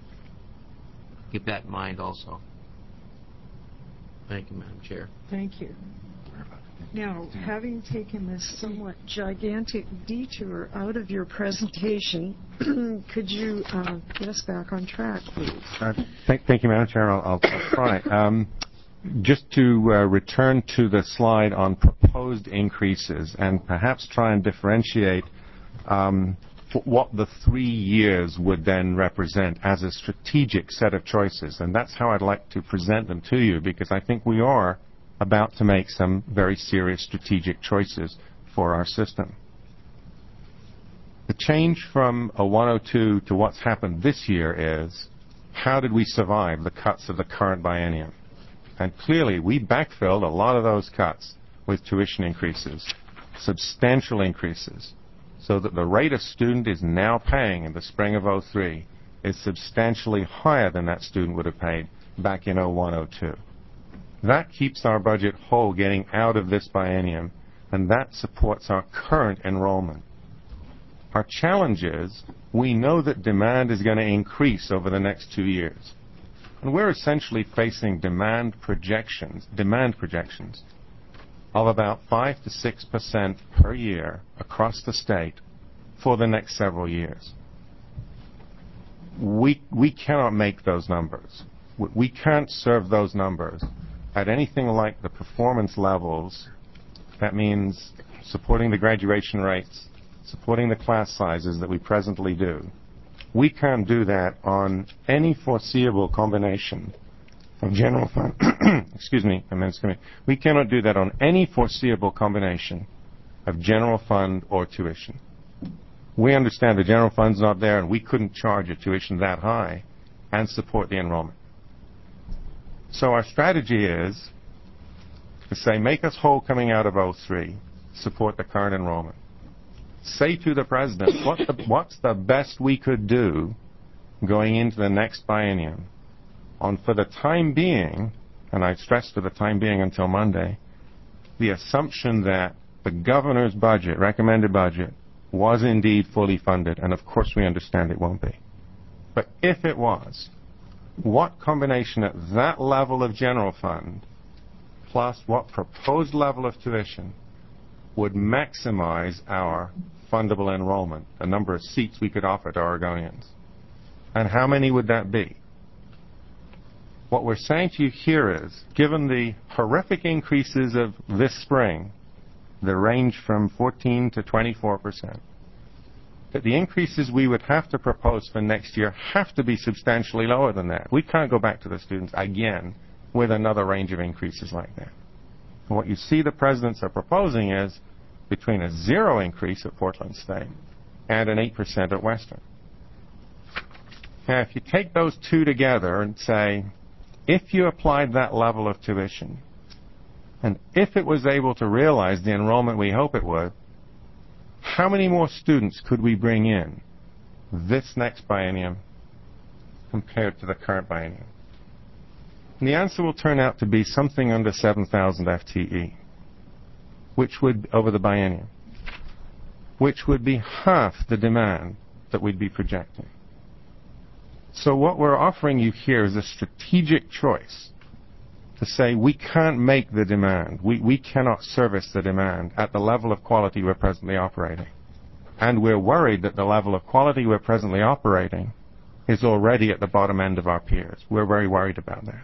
Keep that in mind also. Thank you, Madam Chair. Thank you. Now, having taken this somewhat gigantic detour out of your presentation, could you get us back on track, please? Thank you, Madam Chair. I'll try. Just to return to the slide on proposed increases and perhaps try and differentiate what the 3 years would then represent as a strategic set of choices. And that's how I'd like to present them to you, because I think we are about to make some very serious strategic choices for our system. The change from a 102 to what's happened this year is, how did we survive the cuts of the current biennium? And clearly, we backfilled a lot of those cuts with tuition increases, substantial increases, so that the rate a student is now paying in the spring of 03 is substantially higher than that student would have paid back in 01, 02. That keeps our budget whole getting out of this biennium, and that supports our current enrollment. Our challenge is, we know that demand is going to increase over the next 2 years. And we're essentially facing demand projections of about 5 to 6% per year across the state for the next several years. We cannot make those numbers. We can't serve those numbers at anything like the performance levels. That means supporting the graduation rates, supporting the class sizes that we presently do. We can't do that on any foreseeable combination of general fund. Excuse me, we cannot do that on any foreseeable combination of general fund or tuition. We understand the general fund's not there, and we couldn't charge a tuition that high and support the enrollment. So our strategy is to say, make us whole coming out of 03, support the current enrollment. Say to the President, what's the best we could do going into the next biennium on, for the time being, and I stress for the time being until Monday, the assumption that the governor's budget, recommended budget, was indeed fully funded, and of course we understand it won't be. But if it was, what combination at that level of general fund plus what proposed level of tuition would maximize our fundable enrollment, the number of seats we could offer to Oregonians? And how many would that be? What we're saying to you here is, given the horrific increases of this spring, that range from 14 to 24%, that the increases we would have to propose for next year have to be substantially lower than that. We can't go back to the students again with another range of increases like that. And what you see the presidents are proposing is between a 0 increase at Portland State and an 8% at Western. Now, if you take those two together and say, if you applied that level of tuition, and if it was able to realize the enrollment we hope it would, how many more students could we bring in this next biennium compared to the current biennium? And the answer will turn out to be something under 7,000 FTE, which would, over the biennium, which would be half the demand that we'd be projecting. So what we're offering you here is a strategic choice to say we can't make the demand. We cannot service the demand at the level of quality we're presently operating. And we're worried that the level of quality we're presently operating is already at the bottom end of our peers. We're very worried about that.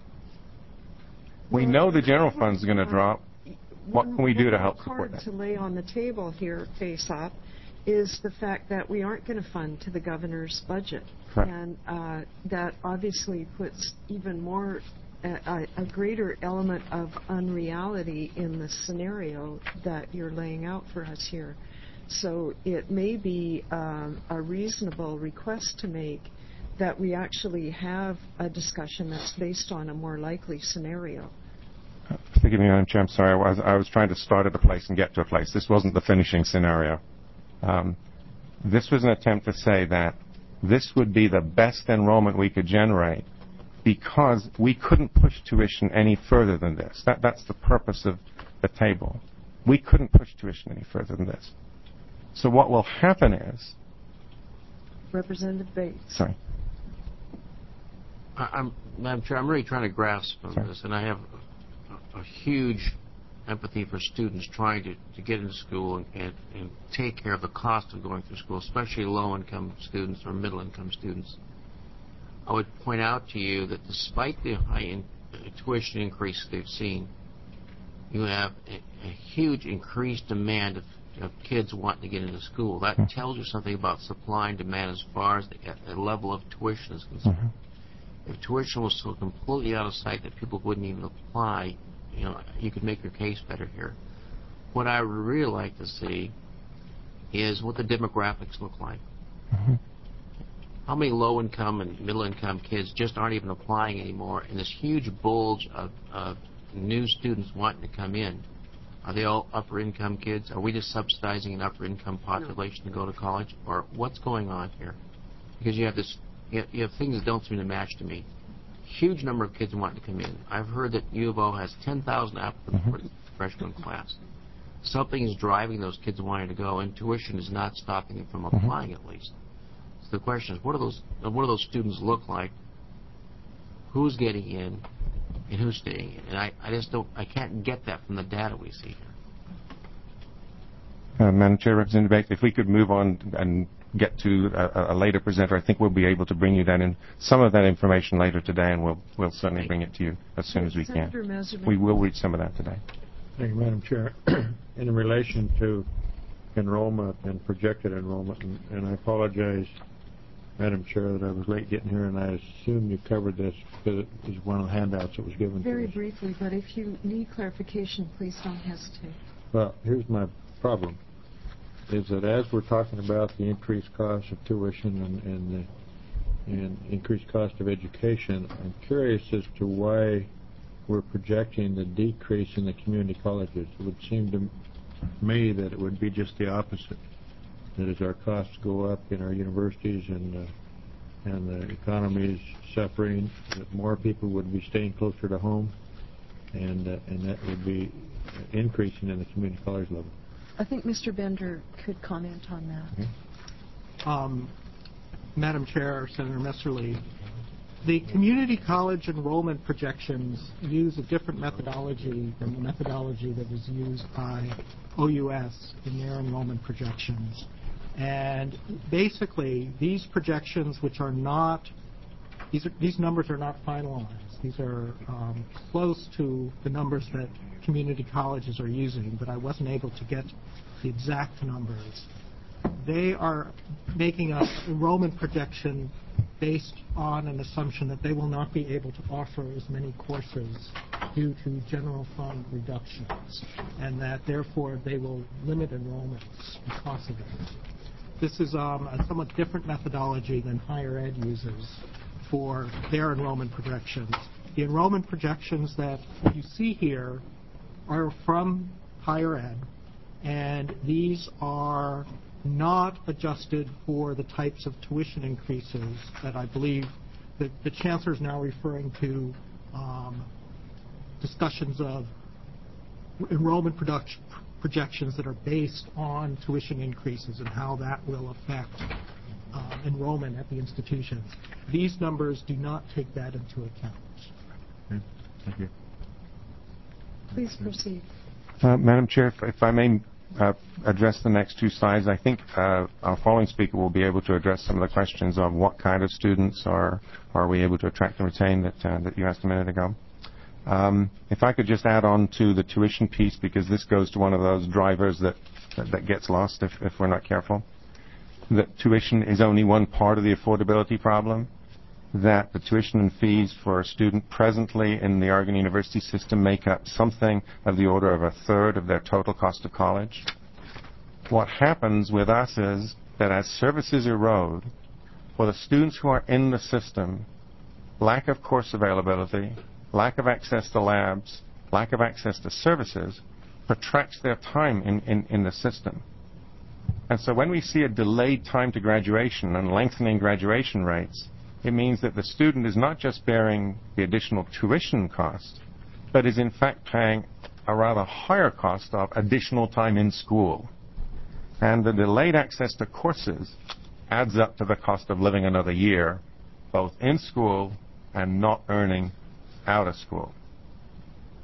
We know the general fund's going to drop. What can we do to help support that? To lay on the table here, face up, is the fact that we aren't going to fund to the governor's budget. Correct. And that obviously puts even more, a greater element of unreality in the scenario that you're laying out for us here. So it may be a reasonable request to make that we actually have a discussion that's based on a more likely scenario. Forgive me, Madam Chair, I'm sorry. I was trying to start at a place and get to a place. This wasn't the finishing scenario. This was an attempt to say that this would be the best enrollment we could generate because we couldn't push tuition any further than this. That's the purpose of the table. We couldn't push tuition any further than this. So what will happen is... Representative Bates. Sorry. Madam Chair, I'm really trying to grasp on this, and I have a huge empathy for students trying to get into school and take care of the cost of going through school, especially low-income students or middle-income students. I would point out to you that despite the high tuition increase they've seen, you have a huge increased demand of kids wanting to get into school. That tells you something about supply and demand as far as the level of tuition is concerned. If tuition was so completely out of sight that people wouldn't even apply, you could make your case better here. What I would really like to see is what the demographics look like. How many low-income and middle-income kids just aren't even applying anymore, and this huge bulge of new students wanting to come in? Are they all upper-income kids? Are we just subsidizing an upper-income population to go to college? Or what's going on here? Because you have things that don't seem to match to me. Huge number of kids wanting to come in. I've heard that U of O has 10,000 applicants for the freshman class. Something is driving those kids wanting to go, and tuition is not stopping them from applying, at least. So the question is, what do those students look like? Who's getting in, and who's staying in? And I can't get that from the data we see here. Madam Chair, Representative Bates, if we could move on and get to a later presenter, I think we'll be able to bring you some of that information later today, and we'll certainly bring it to you as soon as we can. We will reach some of that today. Thank you, Madam Chair. In relation to enrollment and projected enrollment, and I apologize, Madam Chair, that I was late getting here, and I assume you covered this because it was one of the handouts that was given to us. Very briefly, but if you need clarification, please don't hesitate. Well, here's my problem, is that as we're talking about the increased cost of tuition and increased cost of education, I'm curious as to why we're projecting the decrease in the community colleges. It would seem to me that it would be just the opposite. That as our costs go up in our universities and the economy is suffering, that more people would be staying closer to home, and that would be increasing in the community college level. I think Mr. Bender could comment on that. Okay. Madam Chair, Senator Messerly, the community college enrollment projections use a different methodology than the methodology that was used by OUS in their enrollment projections. And basically, these projections, which are not, these numbers are not finalized. These are close to the numbers that community colleges are using, but I wasn't able to get the exact numbers. They are making an enrollment projection based on an assumption that they will not be able to offer as many courses due to general fund reductions, and that therefore they will limit enrollments because of it. This is a somewhat different methodology than higher ed uses for their enrollment projections. The enrollment projections that you see here are from higher ed, and these are not adjusted for the types of tuition increases that I believe that the Chancellor is now referring to discussions of enrollment projections that are based on tuition increases and how that will affect enrollment at the institutions. These numbers do not take that into account. Okay. Thank you. Please proceed. Madam Chair, if I may address the next two slides, I think our following speaker will be able to address some of the questions of what kind of students are we able to attract and retain that you asked a minute ago. If I could just add on to the tuition piece, because this goes to one of those drivers that gets lost if we're not careful. That tuition is only one part of the affordability problem, that the tuition and fees for a student presently in the Oregon University system make up something of the order of a third of their total cost of college. What happens with us is that as services erode, for the students who are in the system, lack of course availability, lack of access to labs, lack of access to services protracts their time in the system. And so when we see a delayed time to graduation and lengthening graduation rates, it means that the student is not just bearing the additional tuition cost, but is in fact paying a rather higher cost of additional time in school. And the delayed access to courses adds up to the cost of living another year, both in school and not earning out of school.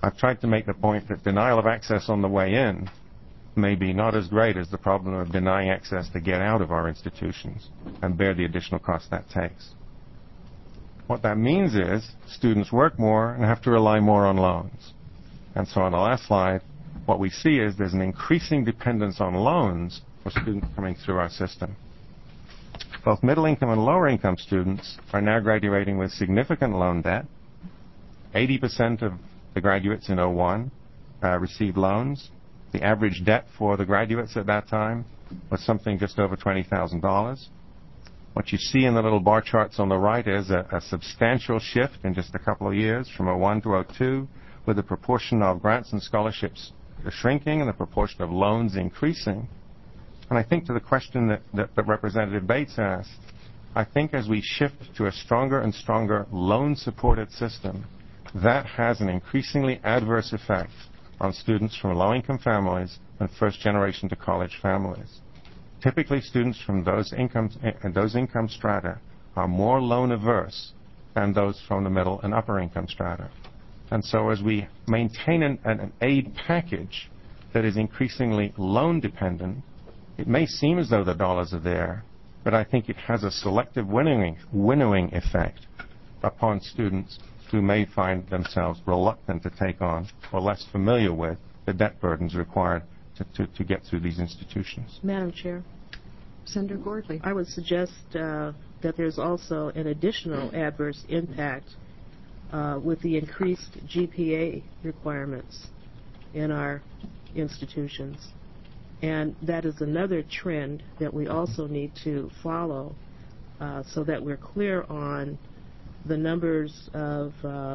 I've tried to make the point that denial of access on the way in may be not as great as the problem of denying access to get out of our institutions and bear the additional cost that takes. What that means is students work more and have to rely more on loans. And so on the last slide, what we see is there's an increasing dependence on loans for students coming through our system. Both middle-income and lower-income students are now graduating with significant loan debt. 80% of the graduates in 01 received loans. The average debt for the graduates at that time was something just over $20,000. What you see in the little bar charts on the right is a substantial shift in just a couple of years from 01 to 02, with the proportion of grants and scholarships shrinking and the proportion of loans increasing. And I think to the question that Representative Bates asked, I think as we shift to a stronger and stronger loan-supported system, that has an increasingly adverse effect on students from low-income families and first-generation to college families. Typically, students from those income strata are more loan-averse than those from the middle and upper-income strata. And so as we maintain an aid package that is increasingly loan-dependent, it may seem as though the dollars are there, but I think it has a selective winnowing effect upon students who may find themselves reluctant to take on or less familiar with the debt burdens required to get through these institutions. Madam Chair. Senator Gordley. I would suggest that there's also an additional adverse impact with the increased GPA requirements in our institutions. And that is another trend that we also need to follow so that we're clear on the numbers of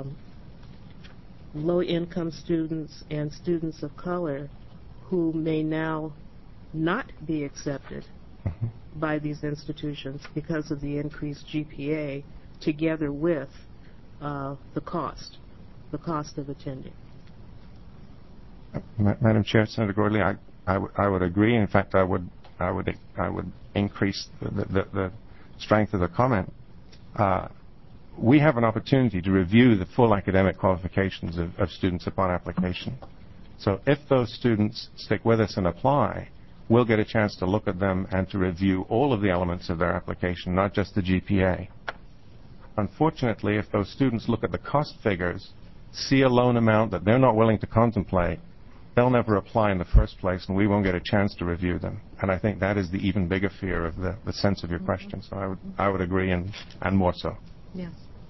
low-income students and students of color who may now not be accepted by these institutions because of the increased GPA, together with the cost of attending. Madam Chair, Senator Gordley, I would agree. In fact, I would increase the strength of the comment. We have an opportunity to review the full academic qualifications of students upon application. So if those students stick with us and apply, we'll get a chance to look at them and to review all of the elements of their application, not just the GPA. Unfortunately, if those students look at the cost figures, see a loan amount that they're not willing to contemplate, they'll never apply in the first place, and we won't get a chance to review them. And I think that is the even bigger fear of the sense of your question. So I would agree, and more so. Yes.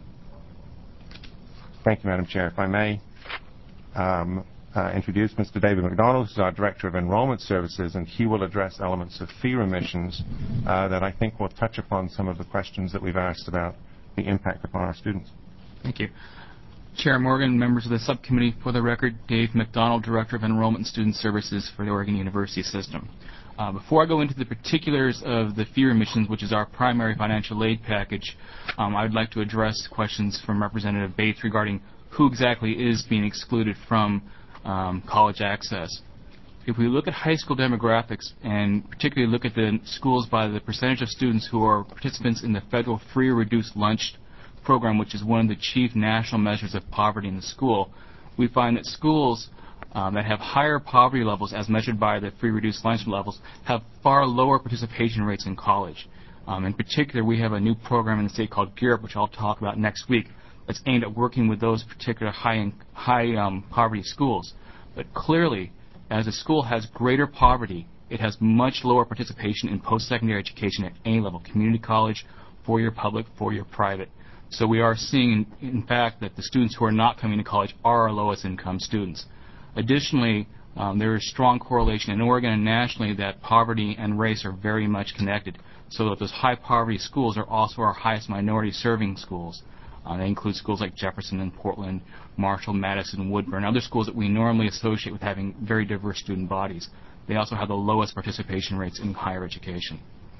Thank you, Madam Chair. If I may introduce Mr. David McDonald, who's our Director of Enrollment Services, and he will address elements of fee remissions that I think will touch upon some of the questions that we've asked about the impact upon our students. Thank you. Chair Morgan, members of the subcommittee, for the record, Dave McDonald, Director of Enrollment and Student Services for the Oregon University System. Before I go into the particulars of the fee remissions, which is our primary financial aid package, I would like to address questions from Representative Bates regarding who exactly is being excluded from college access. If we look at high school demographics, and particularly look at the schools by the percentage of students who are participants in the federal free or reduced lunch program, which is one of the chief national measures of poverty in the school, we find that schools that have higher poverty levels as measured by the free reduced lunch levels have far lower participation rates in college. In particular, we have a new program in the state called GEAR Up, which I'll talk about next week, that's aimed at working with those particular high poverty schools. But clearly, as a school has greater poverty, it has much lower participation in post-secondary education at any level, community college, four-year public, four-year private. So we are seeing, in fact, that the students who are not coming to college are our lowest income students. Additionally, there is strong correlation in Oregon and nationally that poverty and race are very much connected, so that those high poverty schools are also our highest minority serving schools. They include schools like Jefferson and Portland, Marshall, Madison, Woodburn, other schools that we normally associate with having very diverse student bodies. They also have the lowest participation rates in higher education.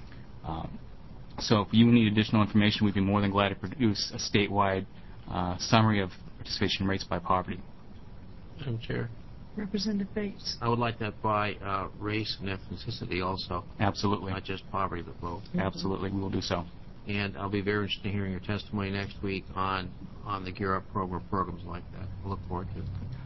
So if you need additional information, we'd be more than glad to produce a statewide summary of participation rates by poverty. Madam Chair. Representative Bates. I would like that by race and ethnicity also. Absolutely. Not just poverty, but both. Absolutely, we will do so. And I'll be very interested in hearing your testimony next week on the GEAR Up program, programs like that. We'll look forward to it.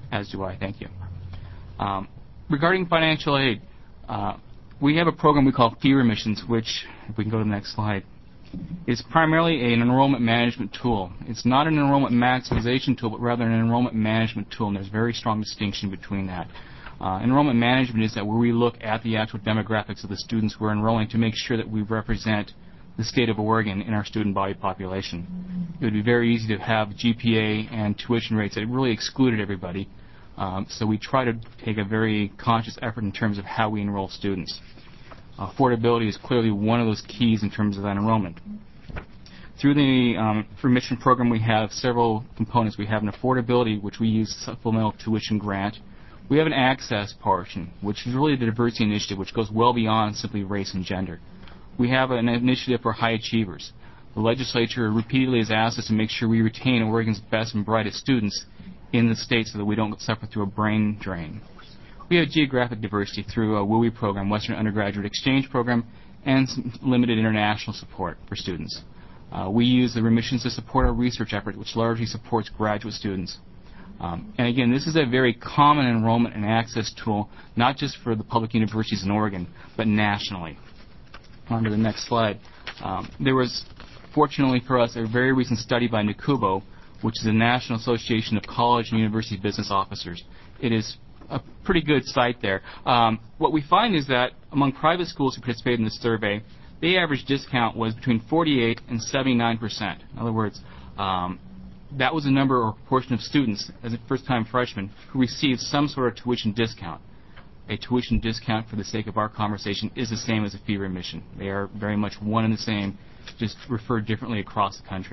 As do I. Thank you. Regarding financial aid, we have a program we call Fee Remissions, which, if we can go to the next slide, is primarily an enrollment management tool. It's not an enrollment maximization tool, but rather an enrollment management tool, and there's a very strong distinction between that. Enrollment management is that where we look at the actual demographics of the students we're enrolling to make sure that we represent the state of Oregon in our student body population. It would be very easy to have GPA and tuition rates that really excluded everybody. So we try to take a very conscious effort in terms of how we enroll students. Affordability is clearly one of those keys in terms of that enrollment. Through the remission program, we have several components. We have an affordability, which we use supplemental tuition grant. We have an access portion, which is really the diversity initiative, which goes well beyond simply race and gender. We have an initiative for high achievers. The legislature repeatedly has asked us to make sure we retain Oregon's best and brightest students in the state so that we don't suffer through a brain drain. We have geographic diversity through a WUI program, Western Undergraduate Exchange Program, and some limited international support for students. We use the remissions to support our research effort, which largely supports graduate students. And again, this is a very common enrollment and access tool, not just for the public universities in Oregon, but nationally. On to the next slide. There was, fortunately for us, a very recent study by NACUBO, which is the National Association of College and University Business Officers. It is a pretty good site there. What we find is that among private schools who participated in this survey, the average discount was between 48 and 79%. In other words, that was a number or proportion of students, as a first-time freshmen, who received some sort of tuition discount. A tuition discount, for the sake of our conversation, is the same as a fee remission. They are very much one and the same, just referred differently across the country.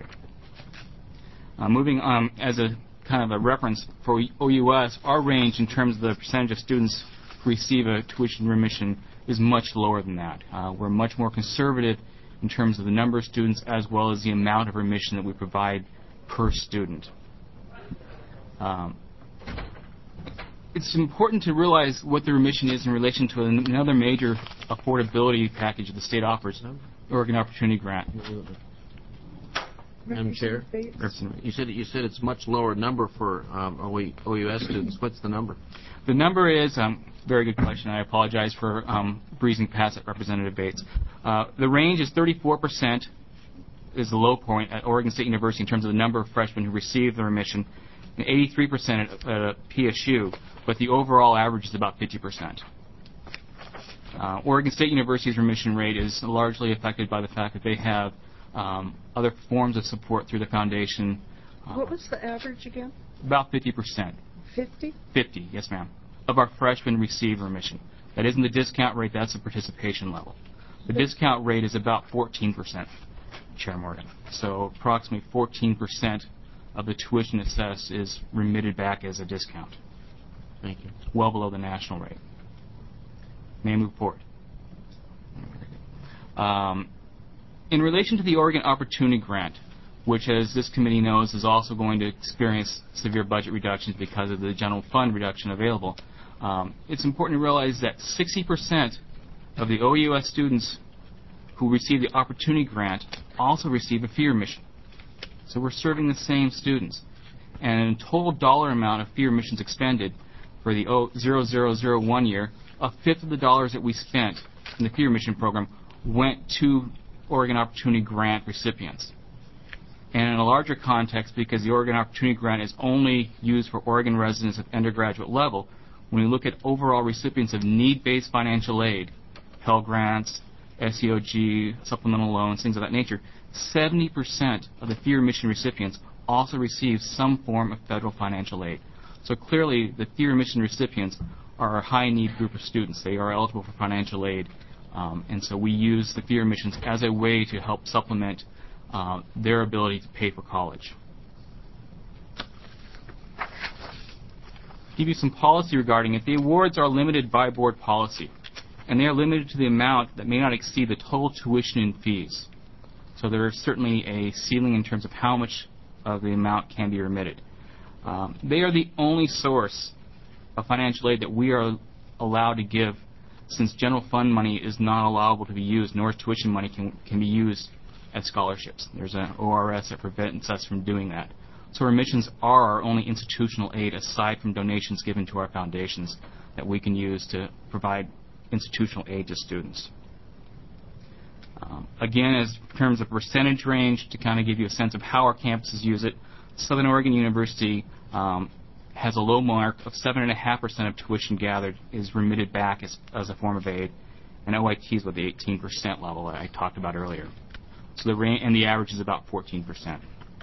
Moving on, as a kind of a reference for OUS, our range in terms of the percentage of students who receive a tuition remission is much lower than that. We're much more conservative in terms of the number of students as well as the amount of remission that we provide per student. It's important to realize what the remission is in relation to another major affordability package the state offers, Oregon Opportunity Grant. Madam Chair, you said it's much lower number for OUS students. What's the number? The number is very good question. I apologize for breezing past it, Representative Bates. The range is 34% is the low point at Oregon State University in terms of the number of freshmen who receive the remission, and 83% at PSU, but the overall average is about 50%. Oregon State University's remission rate is largely affected by the fact that they have other forms of support through the foundation. What was the average again? About 50%. 50? 50, yes, ma'am, of our freshmen receive remission. That isn't the discount rate, that's the participation level. The discount rate is about 14%, Chair Morgan. So approximately 14% of the tuition assessed is remitted back as a discount. Thank you. Well below the national rate. May I move forward? In relation to the Oregon Opportunity Grant, which, as this committee knows, is also going to experience severe budget reductions because of the general fund reduction available, it's important to realize that 60% of the OUS students who receive the Opportunity Grant also receive a fee remission. So we're serving the same students. And in total dollar amount of fee remissions expended for the 0001 year, a fifth of the dollars that we spent in the fee remission program went to Oregon Opportunity Grant recipients. And in a larger context, because the Oregon Opportunity Grant is only used for Oregon residents at undergraduate level, when we look at overall recipients of need-based financial aid, Pell Grants, SEOG, supplemental loans, things of that nature, 70% of the fee remission recipients also receive some form of federal financial aid. So clearly, the fee remission recipients are a high-need group of students. They are eligible for financial aid. And so we use the fee remissions as a way to help supplement their ability to pay for college. Give you some policy regarding it. The awards are limited by board policy, and they are limited to the amount that may not exceed the total tuition and fees. So there is certainly a ceiling in terms of how much of the amount can be remitted. They are the only source of financial aid that we are allowed to give, since general fund money is not allowable to be used, nor tuition money can be used as scholarships. There's an ORS that prevents us from doing that. So remissions are our only institutional aid aside from donations given to our foundations that we can use to provide institutional aid to students. Again, as in terms of percentage range, to kind of give you a sense of how our campuses use it, Southern Oregon University has a low mark of 7.5% of tuition gathered is remitted back as a form of aid, and OIT is with the 18% level that I talked about earlier. So the average is about 14%.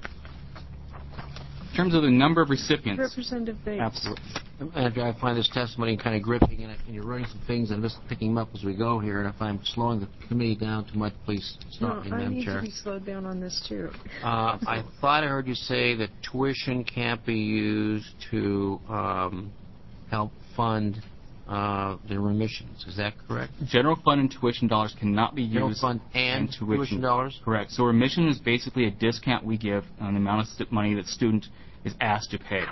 In terms of the number of recipients, Representative Bates. absolutely. I find this testimony kind of gripping, and you're running some things, and I'm just picking them up as we go here, and if I'm slowing the committee down too much, please stop me, I Madam need Chair. to be slowed down on this, too. I thought I heard you say that tuition can't be used to help fund the remissions. Is that correct? General fund and tuition dollars cannot be used. General fund and tuition dollars? Correct. So remission is basically a discount we give on the amount of money that student is asked to pay.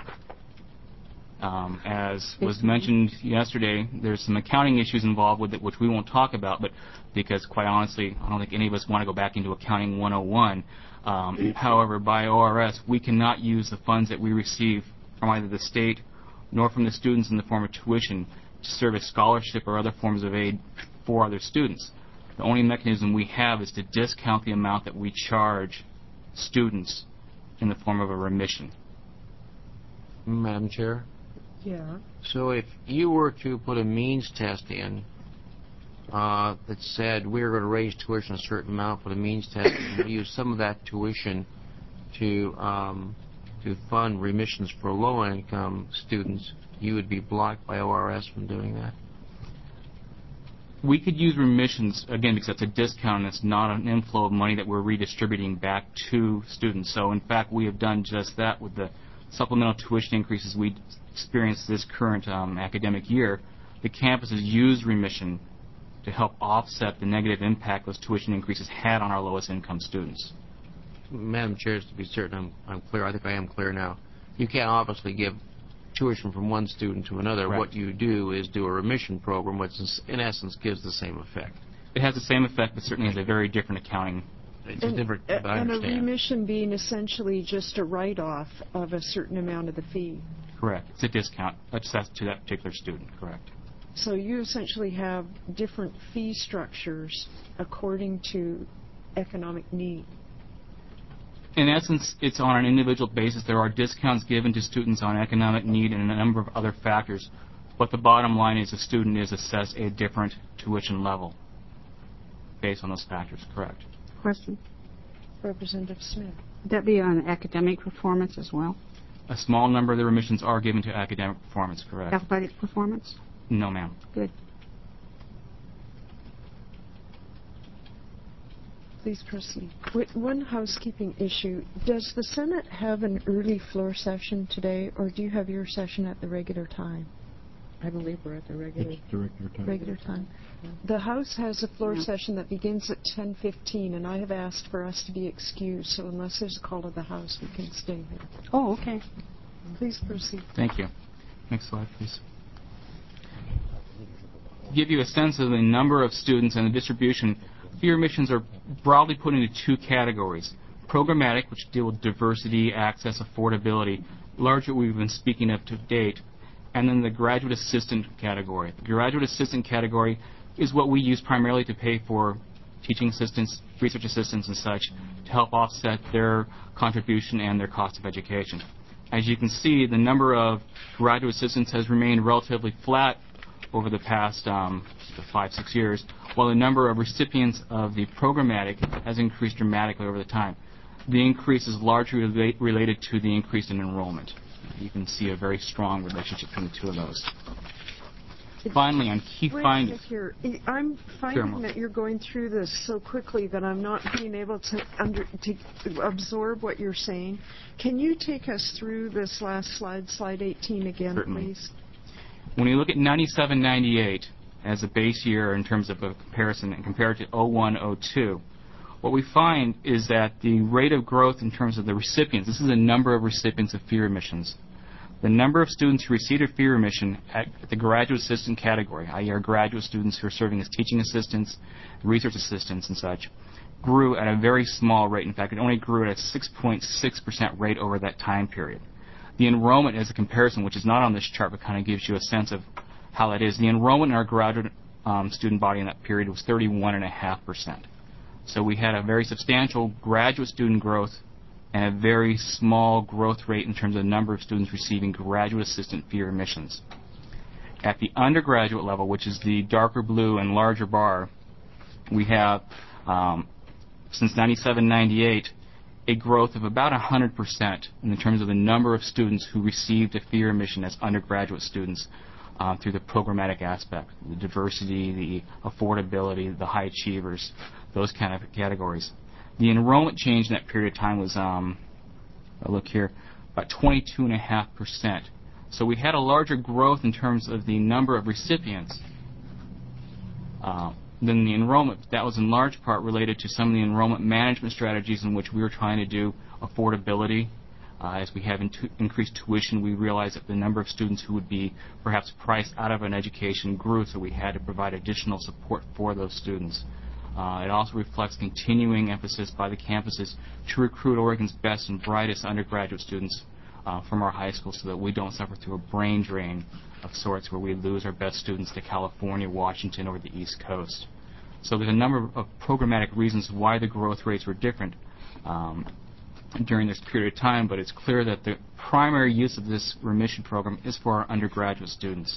As was mentioned yesterday, there's some accounting issues involved with it, which we won't talk about, but because, quite honestly, I don't think any of us want to go back into accounting 101. However, by ORS, we cannot use the funds that we receive from either the state nor from the students in the form of tuition to serve as scholarship or other forms of aid for other students. The only mechanism we have is to discount the amount that we charge students in the form of a remission. Madam Chair? Yeah. So if you were to put a means test in that said we're going to raise tuition a certain amount for the means test, and we use some of that tuition to fund remissions for low-income students, you would be blocked by ORS from doing that? We could use remissions, again, because it's a discount and it's not an inflow of money that we're redistributing back to students. So, in fact, we have done just that with the supplemental tuition increases we experienced this current academic year. The campuses use remission to help offset the negative impact those tuition increases had on our lowest income students. Madam Chair, to be certain I'm clear, I think I am clear now. You can't obviously give tuition from one student to another. Correct. What you do is do a remission program, which in essence gives the same effect. It has the same effect, but certainly has a very different accounting. It's different, but I And a understand. remission being essentially just a write-off of a certain amount of the fee. Correct. It's a discount assessed to that particular student. Correct. So you essentially have different fee structures according to economic need. In essence, it's on an individual basis. There are discounts given to students on economic need and a number of other factors. But the bottom line is the student is assessed a different tuition level based on those factors. Correct. Question. Representative Smith. Would that be on academic performance as well? A small number of the remissions are given to academic performance. Correct. Athletic performance? No, ma'am. Good. Please proceed. With one housekeeping issue. Does the Senate have an early floor session today, or do you have your session at the regular time? I believe we're at the regular Regular time. The House has a floor session that begins at 10:15, and I have asked for us to be excused, so unless there's a call to the House, we can stay here. Oh, okay. Please proceed. Thank you. Next slide, please. To give you a sense of the number of students and the distribution, fee remissions are broadly put into two categories. Programmatic, which deal with diversity, access, affordability, largely we've been speaking of to date, and then the graduate assistant category. The graduate assistant category is what we use primarily to pay for teaching assistants, research assistants, and such to help offset their contribution and their cost of education. As you can see, the number of graduate assistants has remained relatively flat over the past 5-6 years, while the number of recipients of the programmatic has increased dramatically over the time. The increase is largely related to the increase in enrollment. You can see a very strong relationship between the two of those. Finally, on key findings. Wait a second here. I'm finding that you're going through this so quickly that I'm not being able to absorb what you're saying. Can you take us through this last slide, slide 18 again, Certainly. please? When you look at 97-98 as a base year in terms of a comparison and compare it to 01-02, what we find is that the rate of growth in terms of the recipients, this is the number of recipients of fee remissions. The number of students who received a fee remission at the graduate assistant category, i.e. our graduate students who are serving as teaching assistants, research assistants, and such, grew at a very small rate. In fact, it only grew at a 6.6% rate over that time period. The enrollment as a comparison, which is not on this chart, but kind of gives you a sense of how that is. The enrollment in our graduate student body in that period was 31.5%. So we had a very substantial graduate student growth and a very small growth rate in terms of the number of students receiving graduate assistant fee remissions. At the undergraduate level, which is the darker blue and larger bar, we have, since 97-98, a growth of about 100% in terms of the number of students who received a fee remission as undergraduate students through the programmatic aspect, the diversity, the affordability, the high achievers, those kind of categories. The enrollment change in that period of time was, look here, about 22.5%. So we had a larger growth in terms of the number of recipients than the enrollment. That was in large part related to some of the enrollment management strategies in which we were trying to do affordability. As we have increased tuition, we realized that the number of students who would be perhaps priced out of an education grew, so we had to provide additional support for those students. It also reflects continuing emphasis by the campuses to recruit Oregon's best and brightest undergraduate students from our high schools so that we don't suffer through a brain drain of sorts where we lose our best students to California, Washington, or the East Coast. So there's a number of programmatic reasons why the growth rates were different during this period of time, but it's clear that the primary use of this remission program is for our undergraduate students.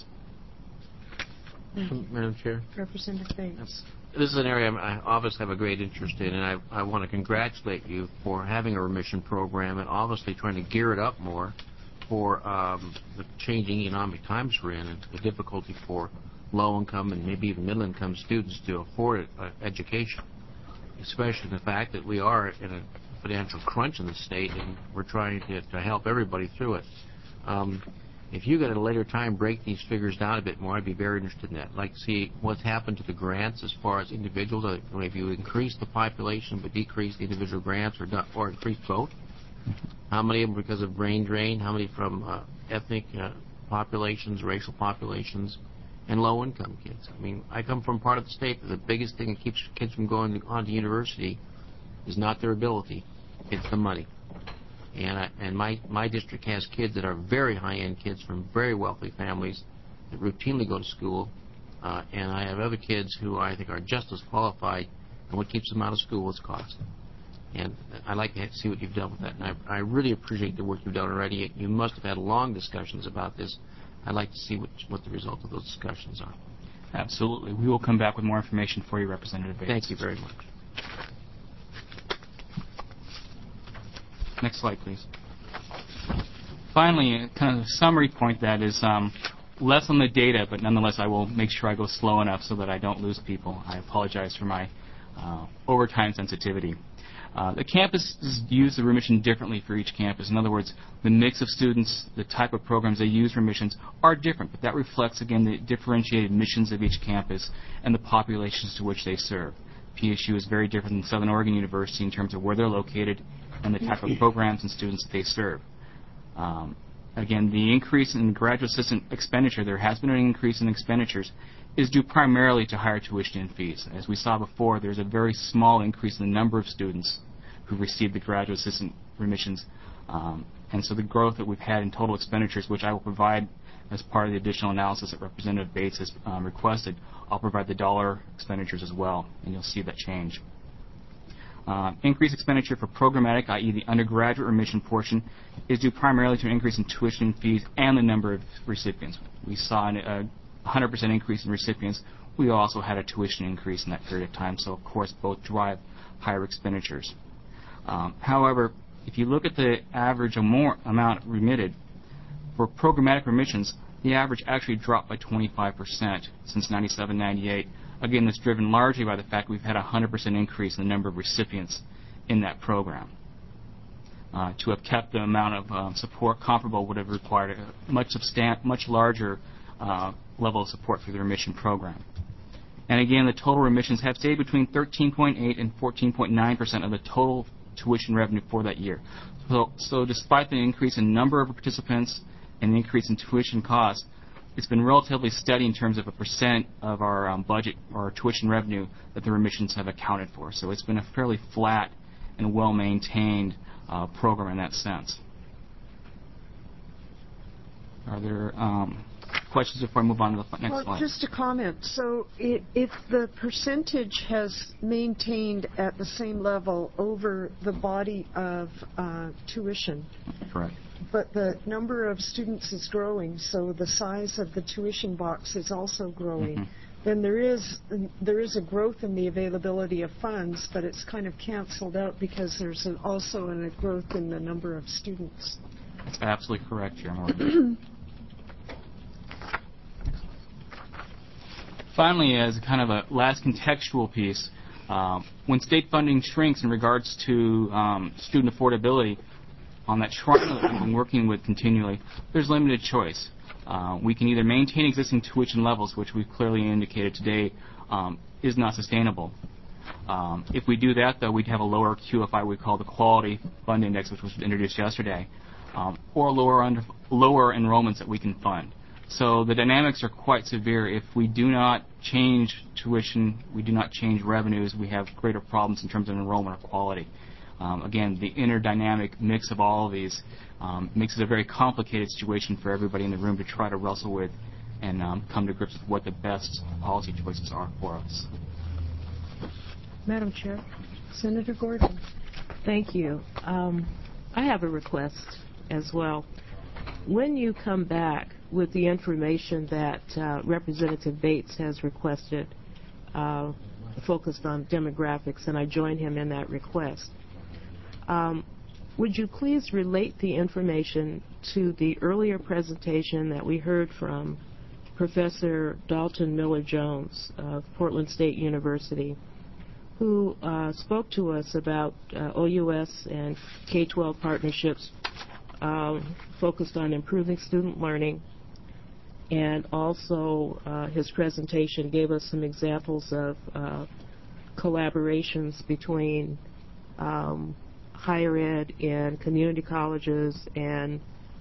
Madam Chair? Representative Bates. This is an area I obviously have a great interest in, and I want to congratulate you for having a remission program and obviously trying to gear it up more for the changing economic times we're in and the difficulty for low-income and maybe even middle-income students to afford education, especially the fact that we are in a financial crunch in the state and we're trying to help everybody through it. If you could at a later time break these figures down a bit more, I'd be very interested in that. I'd like to see what's happened to the grants as far as individuals. If you increase the population but decrease the individual grants or increase both. How many of them because of brain drain? How many from ethnic populations, racial populations, and low-income kids? I mean, I come from part of the state that the biggest thing that keeps kids from going on to university is not their ability, it's the money. And my district has kids that are very high-end kids from very wealthy families that routinely go to school, and I have other kids who I think are just as qualified, and what keeps them out of school is cost. And I'd like to see what you've done with that. And I really appreciate the work you've done already. You must have had long discussions about this. I'd like to see what the result of those discussions are. Absolutely. We will come back with more information for you, Representative Bates. Thank you very much. Next slide, please. Finally, kind of a summary point that is less on the data, but nonetheless I will make sure I go slow enough so that I don't lose people. I apologize for my overtime sensitivity. The campuses use the remission differently for each campus. In other words, the mix of students, the type of programs they use remissions are different, but that reflects, again, the differentiated missions of each campus and the populations to which they serve. PSU is very different than Southern Oregon University in terms of where they're located and the type of programs and students that they serve. Again, the increase in graduate assistant expenditure, there has been an increase in expenditures, is due primarily to higher tuition and fees. As we saw before, there's a very small increase in the number of students who receive the graduate assistant remissions. And so the growth that we've had in total expenditures, which I will provide as part of the additional analysis that Representative Bates has requested, I'll provide the dollar expenditures as well, and you'll see that change. Increased expenditure for programmatic, i.e. the undergraduate remission portion, is due primarily to an increase in tuition and fees and the number of recipients. We saw a 100% increase in recipients. We also had a tuition increase in that period of time, so of course both drive higher expenditures. However, if you look at the average amount remitted, for programmatic remissions, the average actually dropped by 25% since 97-98. Again, that's driven largely by the fact we've had a 100% increase in the number of recipients in that program. To have kept the amount of support comparable would have required a much larger level of support for the remission program. And again, the total remissions have stayed between 13.8 and 14.9% of the total tuition revenue for that year. So despite the increase in number of participants and the increase in tuition costs, it's been relatively steady in terms of a percent of our budget or tuition revenue that the remissions have accounted for. So it's been a fairly flat and well-maintained program in that sense. Are there questions before I move on to the next slide? Just a comment. So if the percentage has maintained at the same level over the body of tuition, correct, but the number of students is growing, so the size of the tuition box is also growing, then there is a growth in the availability of funds, but it's kind of canceled out because there's also a growth in the number of students. That's absolutely correct, Chair Morgan. Finally, as a kind of a last contextual piece, when state funding shrinks in regards to student affordability, on that triangle that we've been working with continually, there's limited choice. We can either maintain existing tuition levels, which we've clearly indicated today is not sustainable. If we do that, though, we'd have a lower QFI we call the Quality Fund Index, which was introduced yesterday, or lower enrollments that we can fund. So the dynamics are quite severe. If we do not change tuition, we do not change revenues, we have greater problems in terms of enrollment or quality. Again, the interdynamic mix of all of these makes it a very complicated situation for everybody in the room to try to wrestle with and come to grips with what the best policy choices are for us. Madam Chair. Senator Gordon. Thank you. I have a request as well. When you come back with the information that Representative Bates has requested, focused on demographics, and I join him in that request, would you please relate the information to the earlier presentation that we heard from Professor Dalton Miller-Jones of Portland State University, who spoke to us about OUS and K-12 partnerships focused on improving student learning, and also his presentation gave us some examples of collaborations between higher ed and community colleges and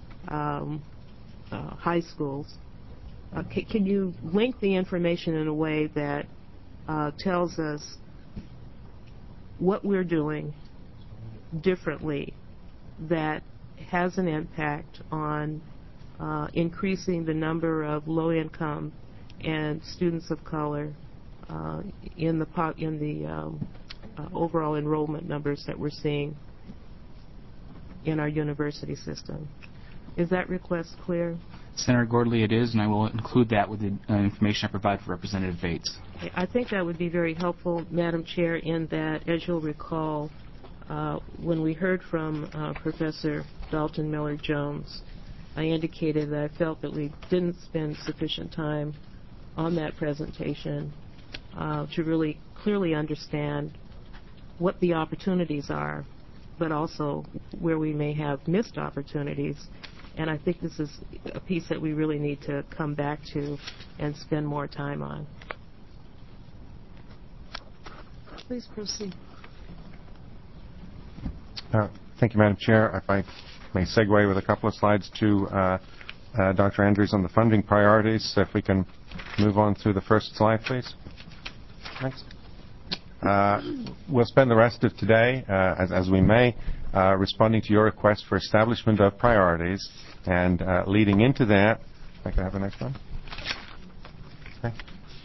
high schools. Can you link the information in a way that tells us what we're doing differently that has an impact on increasing the number of low-income and students of color in the overall enrollment numbers that we're seeing in our university system? Is that request clear? Senator Gordley, it is, and I will include that with the information I provide for Representative Bates. I think that would be very helpful, Madam Chair, in that, as you'll recall, when we heard from Professor Dalton Miller-Jones, I indicated that I felt that we didn't spend sufficient time on that presentation to really clearly understand what the opportunities are, but also where we may have missed opportunities. And I think this is a piece that we really need to come back to and spend more time on. Please proceed. Thank you, Madam Chair. If I may segue with a couple of slides to Dr. Andrews on the funding priorities. So if we can move on through the first slide, please. Next. We'll spend the rest of today, as we may, responding to your request for establishment of priorities, and leading into that, if I could have the next one. Okay.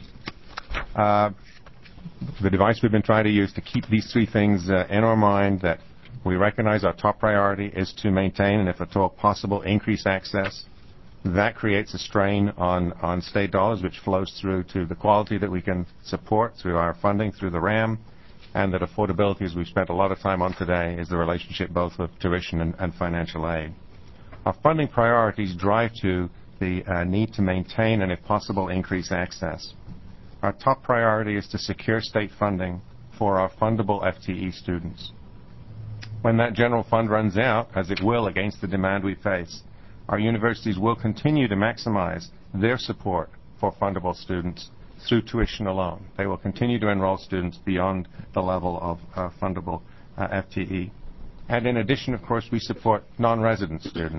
The device we've been trying to use to keep these three things in our mind: that we recognize our top priority is to maintain, and if at all possible, increase access. That creates a strain on state dollars, which flows through to the quality that we can support through our funding, through the RAM, and that affordability, as we've spent a lot of time on today, is the relationship both with tuition and financial aid. Our funding priorities drive to the need to maintain and, if possible, increase access. Our top priority is to secure state funding for our fundable FTE students. When that general fund runs out, as it will against the demand we face, our universities will continue to maximize their support for fundable students through tuition alone. They will continue to enroll students beyond the level of fundable FTE. And in addition, of course, we support non-resident students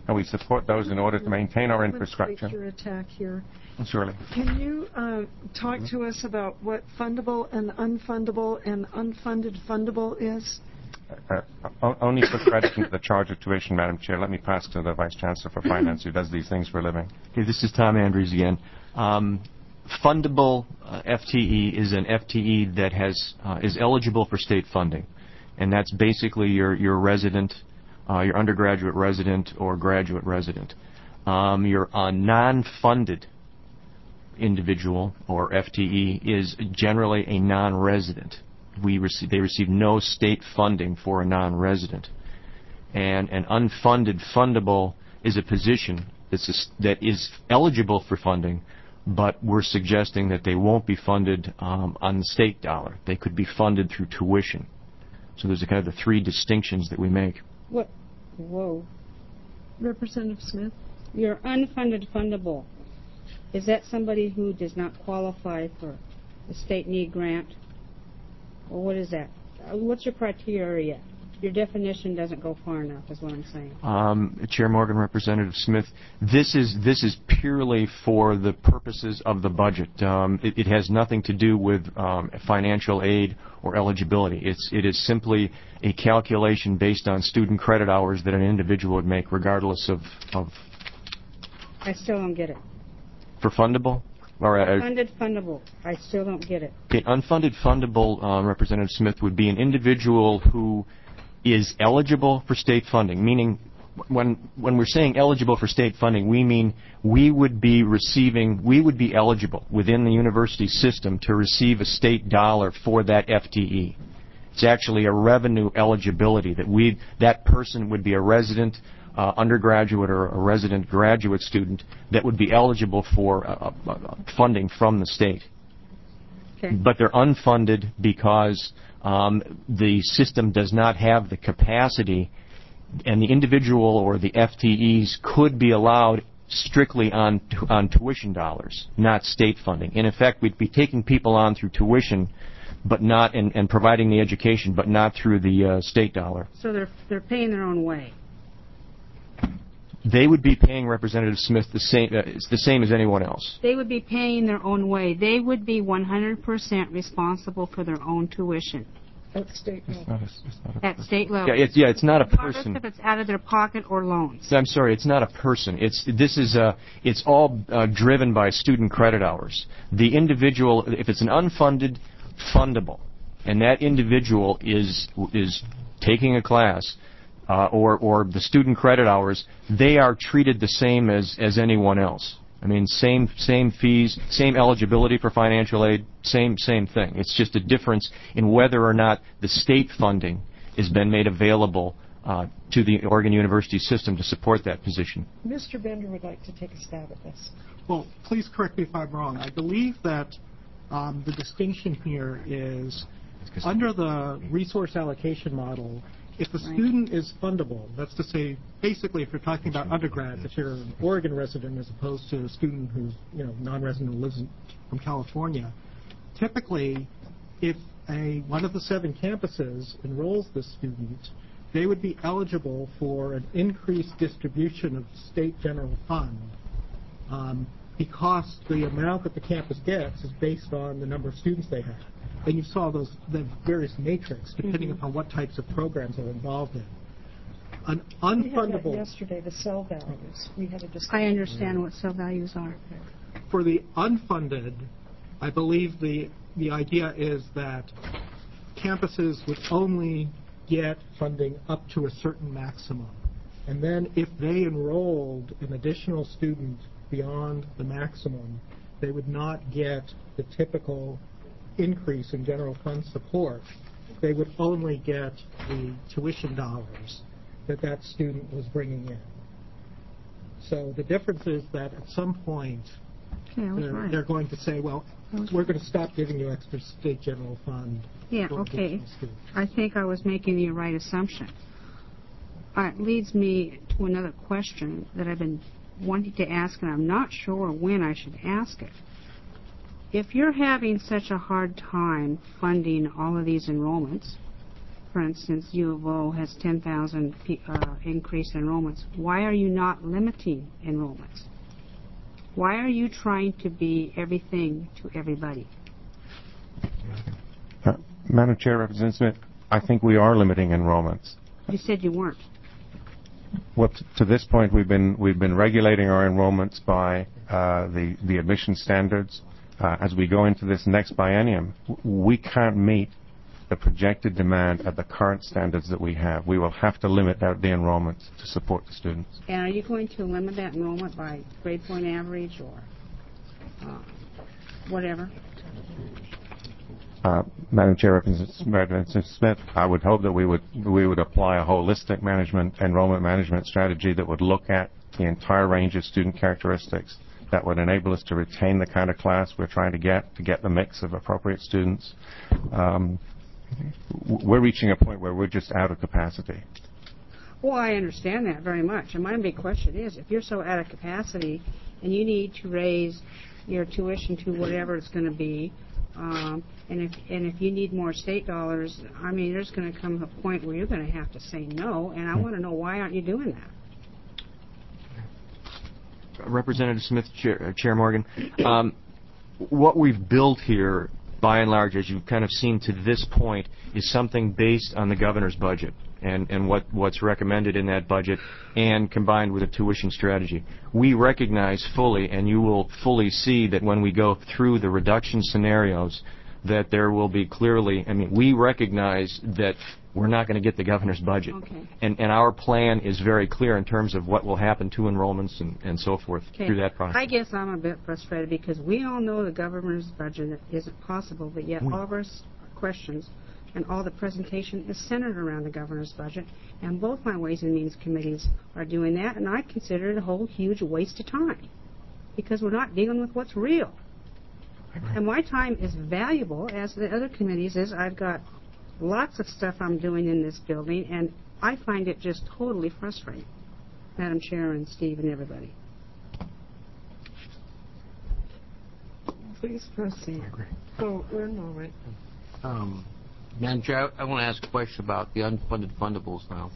and we support those in order to maintain our infrastructure. Your attack here. Surely. Can you talk to us about what fundable and unfundable and unfunded fundable is? Only for credit into the charge of tuition, Madam Chair. Let me pass to the Vice Chancellor for Finance, who does these things for a living. Okay, this is Tom Andrews again. Fundable FTE is an FTE that is eligible for state funding, and that's basically your resident, your undergraduate resident or graduate resident. Your non-funded individual or FTE is generally a non-resident. They receive no state funding for a non-resident. And an unfunded fundable is a position that is eligible for funding, but we're suggesting that they won't be funded on the state dollar. They could be funded through tuition. So there's kind of the three distinctions that we make. What? Whoa. Representative Smith? Your unfunded fundable, is that somebody who does not qualify for the state need grant? Or what is that? What's your criteria? Your definition doesn't go far enough, is what I'm saying. Chair Morgan, Representative Smith, this is purely for the purposes of the budget. It has nothing to do with financial aid or eligibility. It is simply a calculation based on student credit hours that an individual would make, regardless of. I still don't get it. For fundable? Unfunded fundable. I still don't get it. Okay, unfunded fundable, Representative Smith, would be an individual who is eligible for state funding, meaning when we're saying eligible for state funding, we mean we would be eligible within the university system to receive a state dollar for that FTE. It's actually a revenue eligibility that person would be a resident undergraduate or a resident graduate student that would be eligible for funding from the state. Okay. But they're unfunded because the system does not have the capacity, and the individual or the FTEs could be allowed strictly on tuition dollars, not state funding. In effect, we'd be taking people on through tuition, but not and providing the education, but not through the state dollar. So they're paying their own way. They would be paying Representative Smith the same as anyone else. They would be paying their own way. They would be 100% responsible for their own tuition. At state level. At state level. Yeah, it's not a person. If it's out of their pocket or loans. I'm sorry, it's not a person. It's all driven by student credit hours. The individual, if it's an unfunded fundable, and that individual is taking a class, or the student credit hours, they are treated the same as anyone else. I mean, same fees, same eligibility for financial aid, same thing. It's just a difference in whether or not the state funding has been made available to the Oregon University system to support that position. Mr. Bender would like to take a stab at this. Well, please correct me if I'm wrong. I believe that the distinction here is under the resource allocation model, if a student is fundable, that's to say, basically, if you're talking about undergrads, if you're an Oregon resident as opposed to a student who's non-resident who lives from California, typically, if one of the 7 campuses enrolls the student, they would be eligible for an increased distribution of state general fund because the amount that the campus gets is based on the number of students they have. And you saw the various matrix, depending upon what types of programs are involved in. An unfundable... We had that yesterday, the cell values. We had a discussion. I understand what cell values are. For the unfunded, I believe the idea is that campuses would only get funding up to a certain maximum. And then if they enrolled an additional student beyond the maximum, they would not get the typical increase in general fund support. They would only get the tuition dollars that student was bringing in. So the difference is that at some point they're going to say, well, we're going to stop giving you extra state general fund. Yeah, okay. I think I was making the right assumption. It leads me to another question that I've been wanting to ask, and I'm not sure when I should ask it. If you're having such a hard time funding all of these enrollments, for instance, U of O has 10,000 increase in enrollments. Why are you not limiting enrollments? Why are you trying to be everything to everybody? Madam Chair, Representative Smith, I think we are limiting enrollments. You said you weren't. Well, to this point, we've been regulating our enrollments by the admission standards. As we go into this next biennium, we can't meet the projected demand at the current standards that we have. We will have to limit out the enrollments to support the students. And are you going to limit that enrollment by grade point average or whatever? Madam Chair, Representative Smith, I would hope that we would apply a holistic enrollment management strategy that would look at the entire range of student characteristics that would enable us to retain the kind of class we're trying to get the mix of appropriate students. We're reaching a point where we're just out of capacity. Well, I understand that very much. And my big question is, if you're so out of capacity and you need to raise your tuition to whatever it's going to be, and if you need more state dollars, I mean, there's going to come a point where you're going to have to say no, and I want to know why aren't you doing that? Representative Smith, Chair Morgan, what we've built here, by and large, as you've kind of seen to this point, is something based on the governor's budget and what's recommended in that budget and combined with a tuition strategy. We recognize fully, and you will fully see that when we go through the reduction scenarios, that there will be clearly, I mean, we recognize that we're not going to get the governor's budget. Okay. And our plan is very clear in terms of what will happen to enrollments and so forth through that process. I guess I'm a bit frustrated because we all know the governor's budget isn't possible, but yet all of our questions and all the presentation is centered around the governor's budget, and both my Ways and Means committees are doing that, and I consider it a whole huge waste of time because we're not dealing with what's real. And my time is valuable, as the other committees is. I've got lots of stuff I'm doing in this building, and I find it just totally frustrating. Madam Chair and Steve and everybody. Please proceed. Oh, we're in Norway. Madam Chair, I want to ask a question about the unfunded fundables now.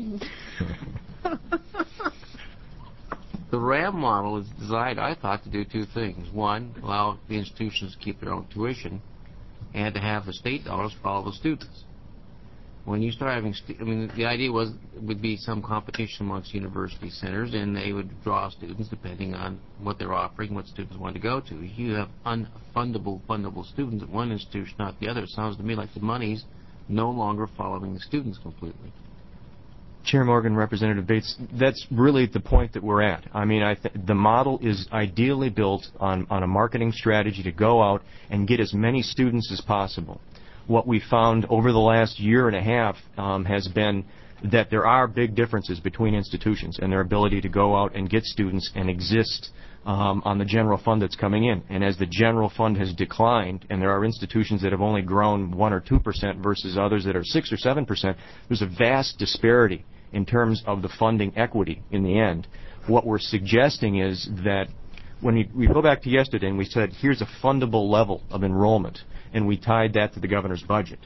The RAM model is designed, I thought, to do two things. One, allow the institutions to keep their own tuition, and to have the state dollars follow the students. When you start having, the idea would be some competition amongst university centers, and they would draw students depending on what they're offering, what students want to go to. If you have fundable students at one institution, not the other, it sounds to me like the money's no longer following the students completely. Chair Morgan, Representative Bates, that's really the point that we're at. I mean, the model is ideally built on a marketing strategy to go out and get as many students as possible. What we found over the last year and a half has been that there are big differences between institutions and their ability to go out and get students and exist on the general fund that's coming in. And as the general fund has declined, and there are institutions that have only grown 1 or 2% versus others that are 6 or 7%, there's a vast disparity in terms of the funding equity in the end. What we're suggesting is that when we go back to yesterday and we said, here's a fundable level of enrollment, and we tied that to the governor's budget,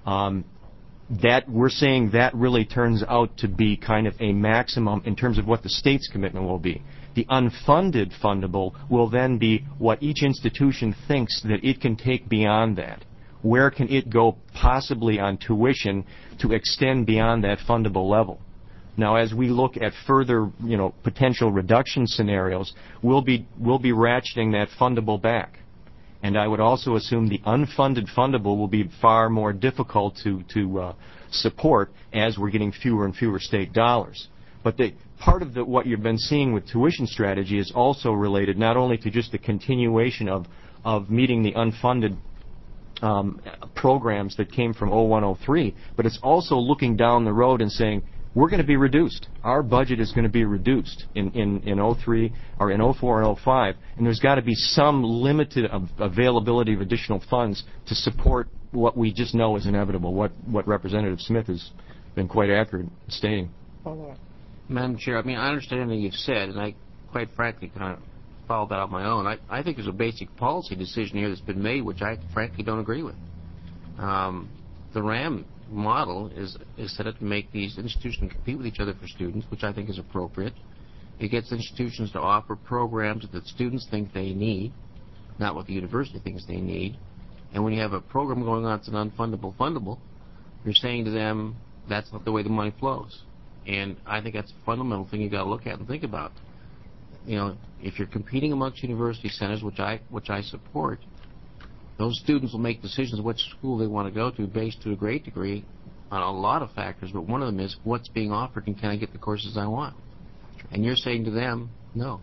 that we're saying that really turns out to be kind of a maximum in terms of what the state's commitment will be. The unfunded fundable will then be what each institution thinks that it can take beyond that. Where can it go possibly on tuition to extend beyond that fundable level? Now, as we look at further, potential reduction scenarios, we'll be ratcheting that fundable back. And I would also assume the unfunded fundable will be far more difficult to support as we're getting fewer and fewer state dollars. But part of what you've been seeing with tuition strategy is also related not only to just the continuation of meeting the unfunded programs that came from 0103, but it's also looking down the road and saying, we're going to be reduced. Our budget is going to be reduced in 03 or in 04 and 05, and there's got to be some limited availability of additional funds to support what we just know is inevitable, what Representative Smith has been quite accurate in stating. Madam Chair, I understand everything you've said, and I quite frankly kind of followed that on my own. I think there's a basic policy decision here that's been made, which I frankly don't agree with. The RAM model is set up to make these institutions compete with each other for students, which I think is appropriate. It gets institutions to offer programs that students think they need, not what the university thinks they need. And when you have a program going on that's an unfundable fundable, you're saying to them that's not the way the money flows. And I think that's a fundamental thing you've got to look at and think about. You know, if you're competing amongst university centers, which I support, those students will make decisions which school they want to go to based to a great degree on a lot of factors, but one of them is what's being offered and can I get the courses I want? And you're saying to them, no.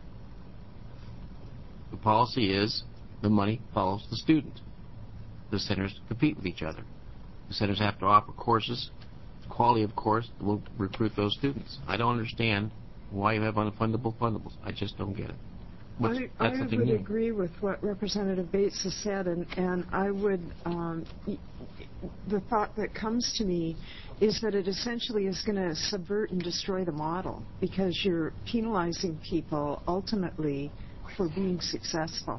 The policy is the money follows the student. The centers compete with each other. The centers have to offer courses, quality of course, that will recruit those students. I don't understand why you have unfundable fundables. I just don't get it. I would agree with what Representative Bates has said, and I would, the thought that comes to me is that it essentially is going to subvert and destroy the model because you're penalizing people ultimately for being successful.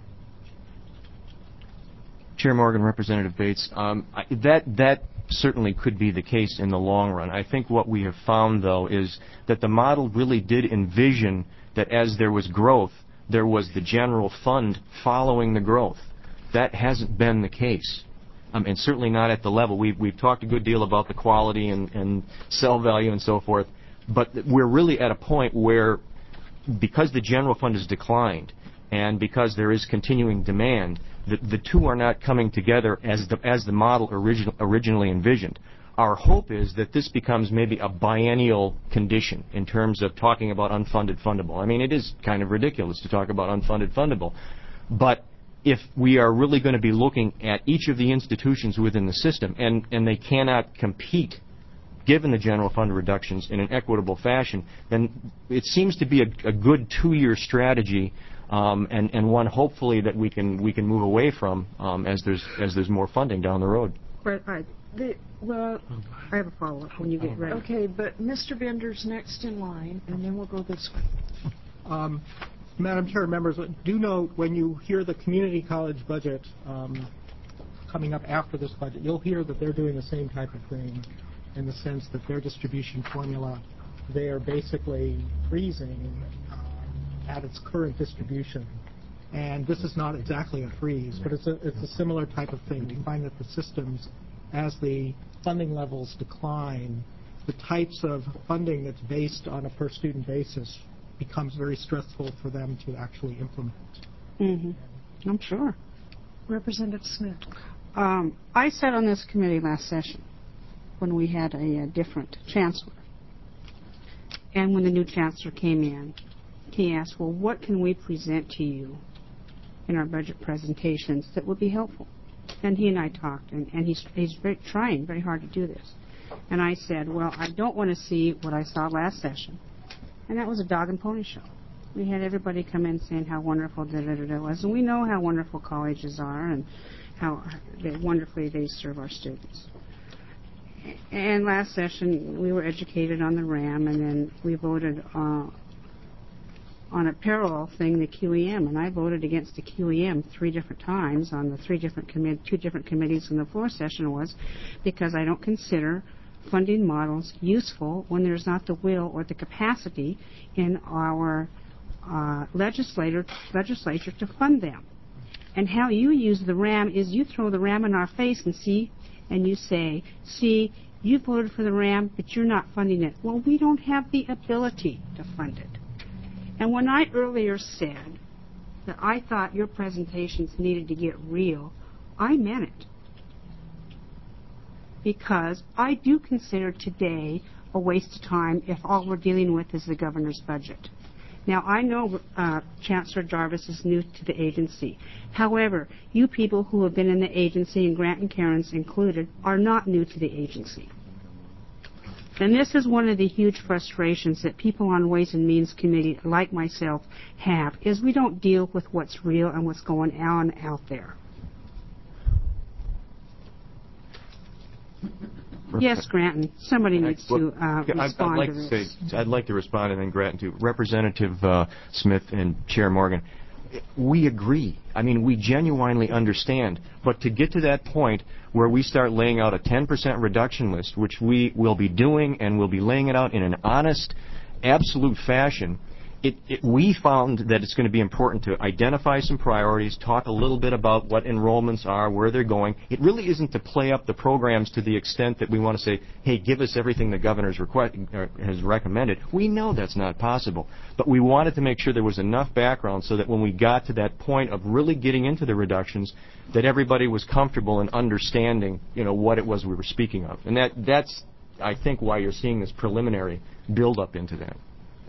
Chair Morgan, Representative Bates, that certainly could be the case in the long run. I think what we have found, though, is that the model really did envision that as there was growth, there was the general fund following the growth. That hasn't been the case, and certainly not at the level. We've talked a good deal about the quality and sell value and so forth, but we're really at a point where, because the general fund has declined and because there is continuing demand, the two are not coming together as the model originally envisioned. Our hope is that this becomes maybe a biennial condition in terms of talking about unfunded fundable. I mean, it is kind of ridiculous to talk about unfunded fundable. But if we are really going to be looking at each of the institutions within the system, and they cannot compete given the general fund reductions in an equitable fashion, then it seems to be a good 2-year strategy, and one hopefully that we can move away from as there's more funding down the road. Right. Well, I have a follow-up when you get ready. Okay, but Mr. Bender's next in line, and then we'll go this way. Madam Chair, members, do note when you hear the community college budget coming up after this budget, you'll hear that they're doing the same type of thing in the sense that their distribution formula, they are basically freezing at its current distribution. And this is not exactly a freeze, but it's a similar type of thing. We find that the systems, as the funding levels decline, the types of funding that's based on a per-student basis becomes very stressful for them to actually implement. Mm-hmm. I'm sure. Representative Smith. I sat on this committee last session when we had a different chancellor. And when the new chancellor came in, he asked, well, what can we present to you in our budget presentations that would be helpful? And he and I talked, and he's trying very hard to do this. And I said, well, I don't want to see what I saw last session. And that was a dog and pony show. We had everybody come in saying how wonderful da-da-da-da was. And we know how wonderful colleges are and how wonderfully they serve our students. And last session, we were educated on the RAM, and then we voted on a parallel thing, the QEM, and I voted against the QEM 3 different times on the 2 different committees in the floor session was because I don't consider funding models useful when there's not the will or the capacity in our legislature to fund them. And how you use the RAM is you throw the RAM in our face and you say, see, you voted for the RAM, but you're not funding it. Well, we don't have the ability to fund it. And when I earlier said that I thought your presentations needed to get real, I meant it. Because I do consider today a waste of time if all we're dealing with is the governor's budget. Now, I know Chancellor Jarvis is new to the agency. However, you people who have been in the agency, and Grant and Cairns included, are not new to the agency. And this is one of the huge frustrations that people on Ways and Means Committee, like myself, have, is we don't deal with what's real and what's going on out there. Yes, Granton. Somebody needs to respond to this. I'd like to respond, and then Granton too. Representative Smith and Chair Morgan, we agree. I mean, we genuinely understand. But to get to that point where we start laying out a 10% reduction list, which we will be doing, and we'll be laying it out in an honest, absolute fashion, we found that it's going to be important to identify some priorities, talk a little bit about what enrollments are, where they're going. It really isn't to play up the programs to the extent that we want to say, hey, give us everything the governor has recommended. We know that's not possible. But we wanted to make sure there was enough background so that when we got to that point of really getting into the reductions, that everybody was comfortable in understanding, what it was we were speaking of. And that's, I think, why you're seeing this preliminary build-up into that.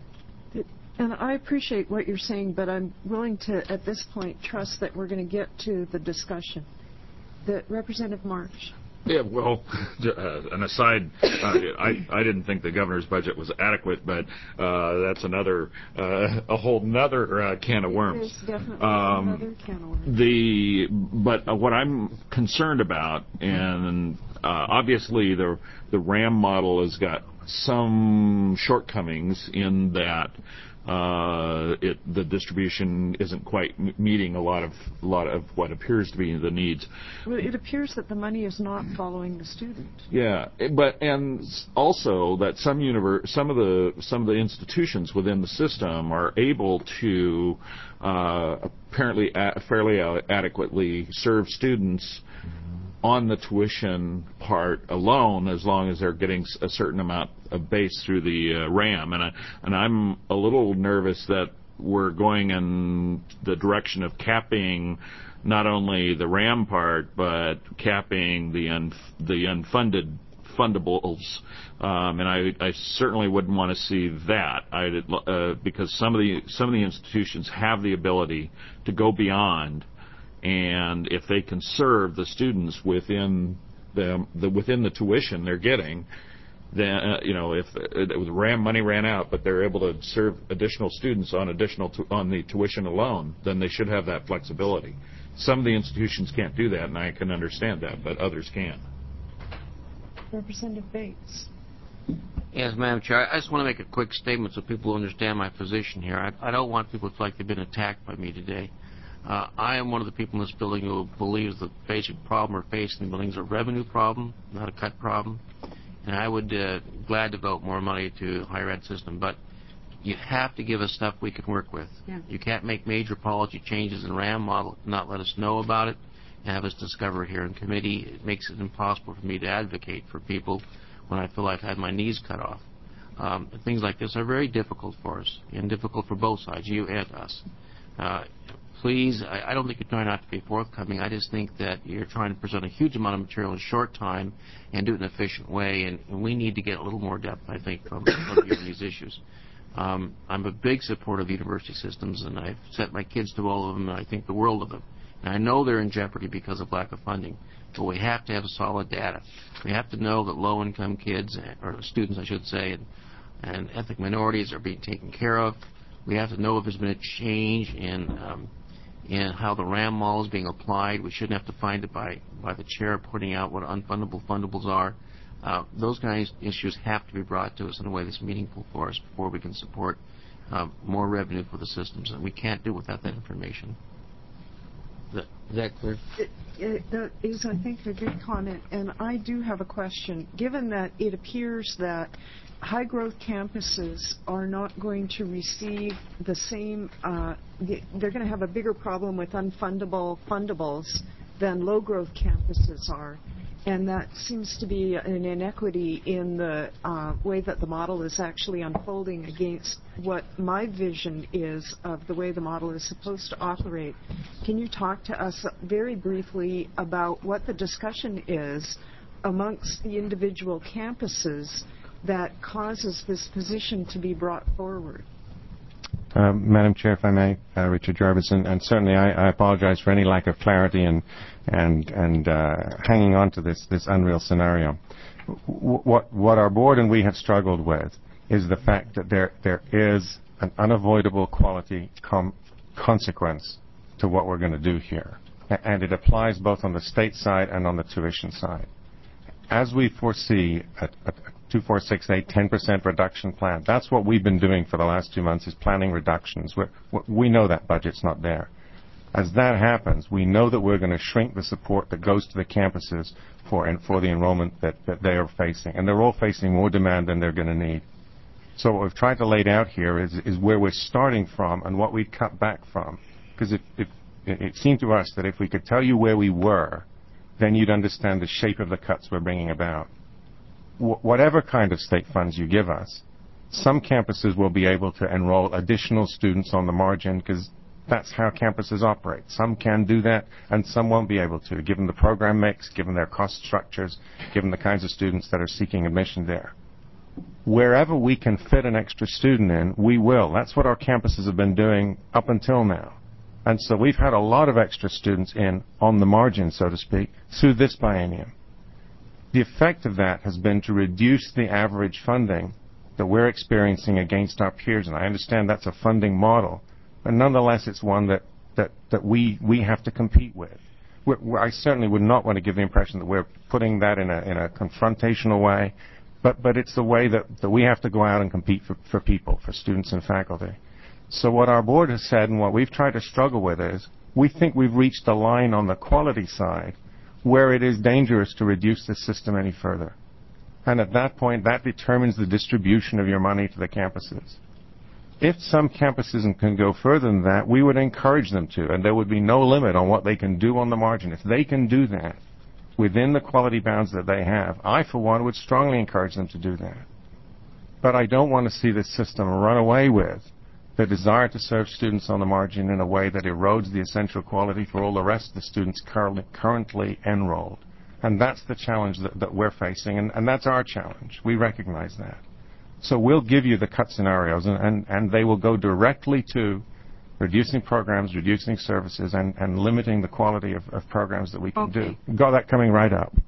And I appreciate what you're saying, but I'm willing to, at this point, trust that we're going to get to the discussion. Representative March. Yeah, well, an aside, I didn't think the governor's budget was adequate, but that's a whole nother can of worms. It's definitely another can of worms. But what I'm concerned about, and obviously the RAM model has got some shortcomings in that the distribution isn't quite meeting a lot of what appears to be the needs. Well, it appears that the money is not following the student. Yeah, and also that some of the institutions within the system are able to apparently fairly adequately serve students on the tuition part alone, as long as they're getting a certain amount of base through the RAM. And I'm a little nervous that we're going in the direction of capping not only the RAM part, but capping the unfunded fundables. And I certainly wouldn't want to see that, because some of the institutions have the ability to go beyond. And if they can serve the students within the tuition they're getting, then if the RAM money ran out, but they're able to serve additional students on the tuition alone, then they should have that flexibility. Some of the institutions can't do that, and I can understand that, but others can. Representative Bates. Yes, Madam Chair. I just want to make a quick statement so people understand my position here. I don't want people to feel like they've been attacked by me today. I am one of the people in this building who believes the basic problem we're facing in the building is a revenue problem, not a cut problem. And I would glad devote more money to the higher ed system, but you have to give us stuff we can work with. Yeah. You can't make major policy changes in RAM model, not let us know about it, and have us discover it here in committee. It makes it impossible for me to advocate for people when I feel I've had my knees cut off. Things like this are very difficult for us, and difficult for both sides, you and us. Please, I don't think you're trying not to be forthcoming. I just think that you're trying to present a huge amount of material in a short time and do it in an efficient way, and we need to get a little more depth, I think, from you on these issues. I'm a big supporter of university systems, and I've sent my kids to all of them, and I think the world of them. And I know they're in jeopardy because of lack of funding, but we have to have solid data. We have to know that low-income kids, or students, I should say, and ethnic minorities are being taken care of. We have to know if there's been a change in how the RAM model is being applied. We shouldn't have to find it by the chair pointing out what unfundable fundables are. Those kinds of issues have to be brought to us in a way that's meaningful for us before we can support more revenue for the systems. And we can't do it without that information. Is that clear? That is, I think, a good comment. And I do have a question. Given that it appears that high-growth campuses are not going to receive the same, they're going to have a bigger problem with unfundable fundables than low-growth campuses are. And that seems to be an inequity in the way that the model is actually unfolding against what my vision is of the way the model is supposed to operate. Can you talk to us very briefly about what the discussion is amongst the individual campuses that causes this position to be brought forward? Madam Chair, if I may, Richard Jarvis, and certainly I apologize for any lack of clarity and hanging on to this unreal scenario. What our board and we have struggled with is the fact that there is an unavoidable quality consequence to what we're going to do here, and it applies both on the state side and on the tuition side. As we foresee a 2468 10% reduction plan. That's what we've been doing for the last 2 months, is planning reductions. We know that budget's not there. As that happens, we know that we're going to shrink the support that goes to the campuses for the enrollment that they are facing. And they're all facing more demand than they're going to need. So what we've tried to lay out here is where we're starting from and what we've cut back from. Because it seemed to us that if we could tell you where we were, then you'd understand the shape of the cuts we're bringing about. Whatever kind of state funds you give us, some campuses will be able to enroll additional students on the margin because that's how campuses operate. Some can do that, and some won't be able to, given the program mix, given their cost structures, given the kinds of students that are seeking admission there. Wherever we can fit an extra student in, we will. That's what our campuses have been doing up until now. And so we've had a lot of extra students in on the margin, so to speak, through this biennium. The effect of that has been to reduce the average funding that we're experiencing against our peers, and I understand that's a funding model. But nonetheless, it's one that we have to compete with. I certainly would not want to give the impression that we're putting that in a confrontational way, but it's the way that we have to go out and compete for people, for students and faculty. So what our board has said and what we've tried to struggle with is we think we've reached a line on the quality side where it is dangerous to reduce the system any further. And at that point, that determines the distribution of your money to the campuses. If some campuses can go further than that, we would encourage them to, and there would be no limit on what they can do on the margin. If they can do that within the quality bounds that they have, I, for one, would strongly encourage them to do that. But I don't want to see this system run away with the desire to serve students on the margin in a way that erodes the essential quality for all the rest of the students currently enrolled. And that's the challenge that we're facing, and that's our challenge. We recognize that. So we'll give you the cut scenarios, and they will go directly to reducing programs, reducing services, and limiting the quality of programs that we can do. We've got that coming right up.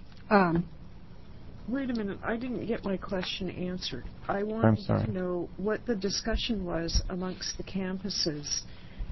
Wait a minute. I didn't get my question answered. I wanted to know what the discussion was amongst the campuses.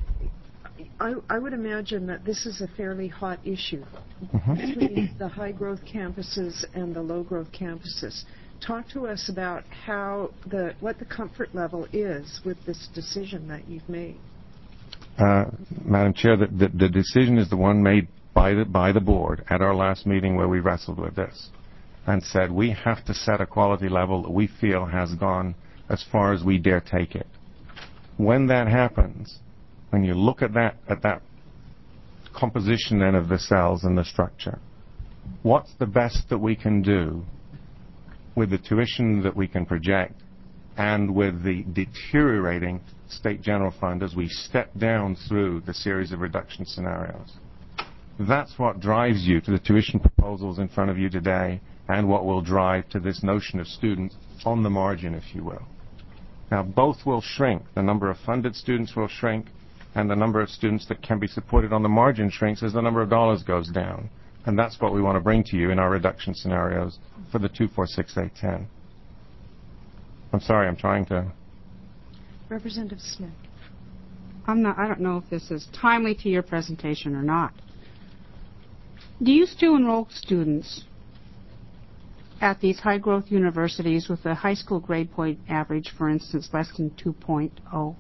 I would imagine that this is a fairly hot issue between the high-growth campuses and the low-growth campuses. Talk to us about what the comfort level is with this decision that you've made. Madam Chair, the decision is the one made by the board at our last meeting where we wrestled with this and said we have to set a quality level that we feel has gone as far as we dare take it. When that happens, when you look at that composition then of the cells and the structure, what's the best that we can do with the tuition that we can project and with the deteriorating state general fund as we step down through the series of reduction scenarios? That's what drives you to the tuition proposals in front of you today and what will drive to this notion of students on the margin, if you will. Now, both will shrink. The number of funded students will shrink, and the number of students that can be supported on the margin shrinks as the number of dollars goes down. And that's what we want to bring to you in our reduction scenarios for the 2, 4, 6, 8, 10. I'm sorry, I'm trying to... Representative Smith. I don't know if this is timely to your presentation or not. Do you still enroll students at these high-growth universities with a high school grade point average, for instance, less than 2.0?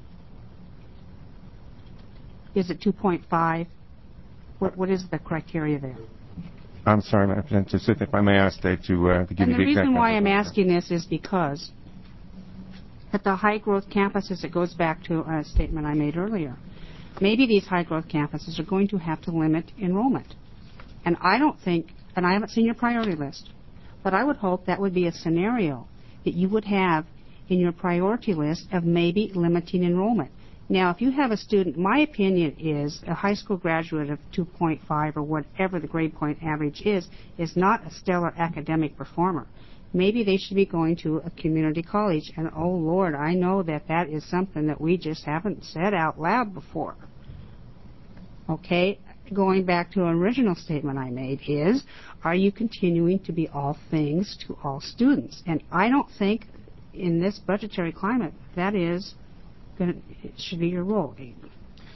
Is it 2.5? What is the criteria there? I'm sorry, Representative Smith, if I may ask Dave to give you the exact And the reason why I'm number. asking this is because at the high-growth campuses, it goes back to a statement I made earlier. Maybe these high-growth campuses are going to have to limit enrollment. And I don't think, and I haven't seen your priority list, but I would hope that would be a scenario that you would have in your priority list of maybe limiting enrollment. Now, if you have a student, my opinion is a high school graduate of 2.5 or whatever the grade point average is not a stellar academic performer. Maybe they should be going to a community college. And, oh, Lord, I know that is something that we just haven't said out loud before. Okay? Going back to an original statement I made is, are you continuing to be all things to all students? And I don't think in this budgetary climate that is... it should be your role.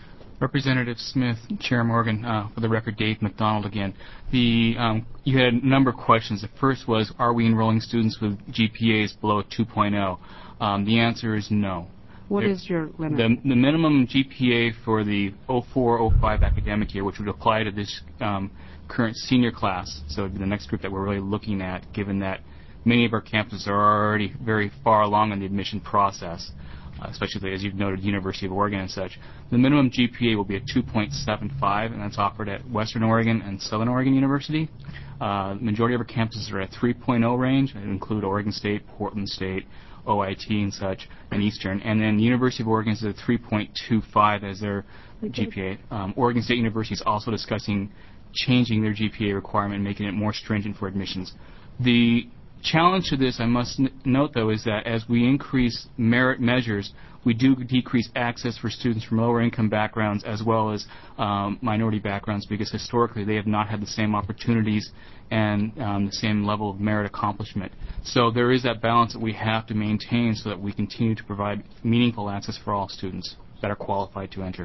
Representative Smith, Chair Morgan, for the record, Dave McDonald again. You had a number of questions. The first was, are we enrolling students with GPAs below 2.0? The answer is no. What is your limit? The minimum GPA for the 04-05 academic year, which would apply to this current senior class, so the next group that we're really looking at, given that many of our campuses are already very far along in the admission process, especially as you've noted, University of Oregon and such. The minimum GPA will be a 2.75, and that's offered at Western Oregon and Southern Oregon University. The majority of our campuses are at 3.0 range. That include Oregon State, Portland State, OIT and such, and Eastern. And then the University of Oregon is at 3.25 as their GPA. Oregon State University is also discussing changing their GPA requirement and making it more stringent for admissions. The challenge to this, I must note, though, is that as we increase merit measures, we do decrease access for students from lower income backgrounds as well as minority backgrounds, because historically they have not had the same opportunities and the same level of merit accomplishment. So there is that balance that we have to maintain so that we continue to provide meaningful access for all students that are qualified to enter.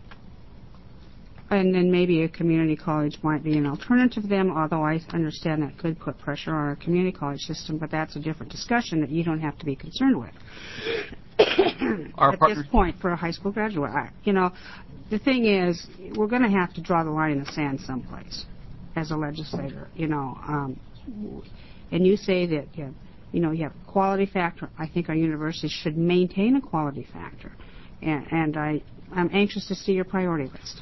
And then maybe a community college might be an alternative to them, although I understand that could put pressure on our community college system, but that's a different discussion that you don't have to be concerned with. At this point, for a high school graduate, the thing is, we're going to have to draw the line in the sand someplace as a legislator, and you say that, you have a quality factor. I think our universities should maintain a quality factor, and I'm anxious to see your priority list.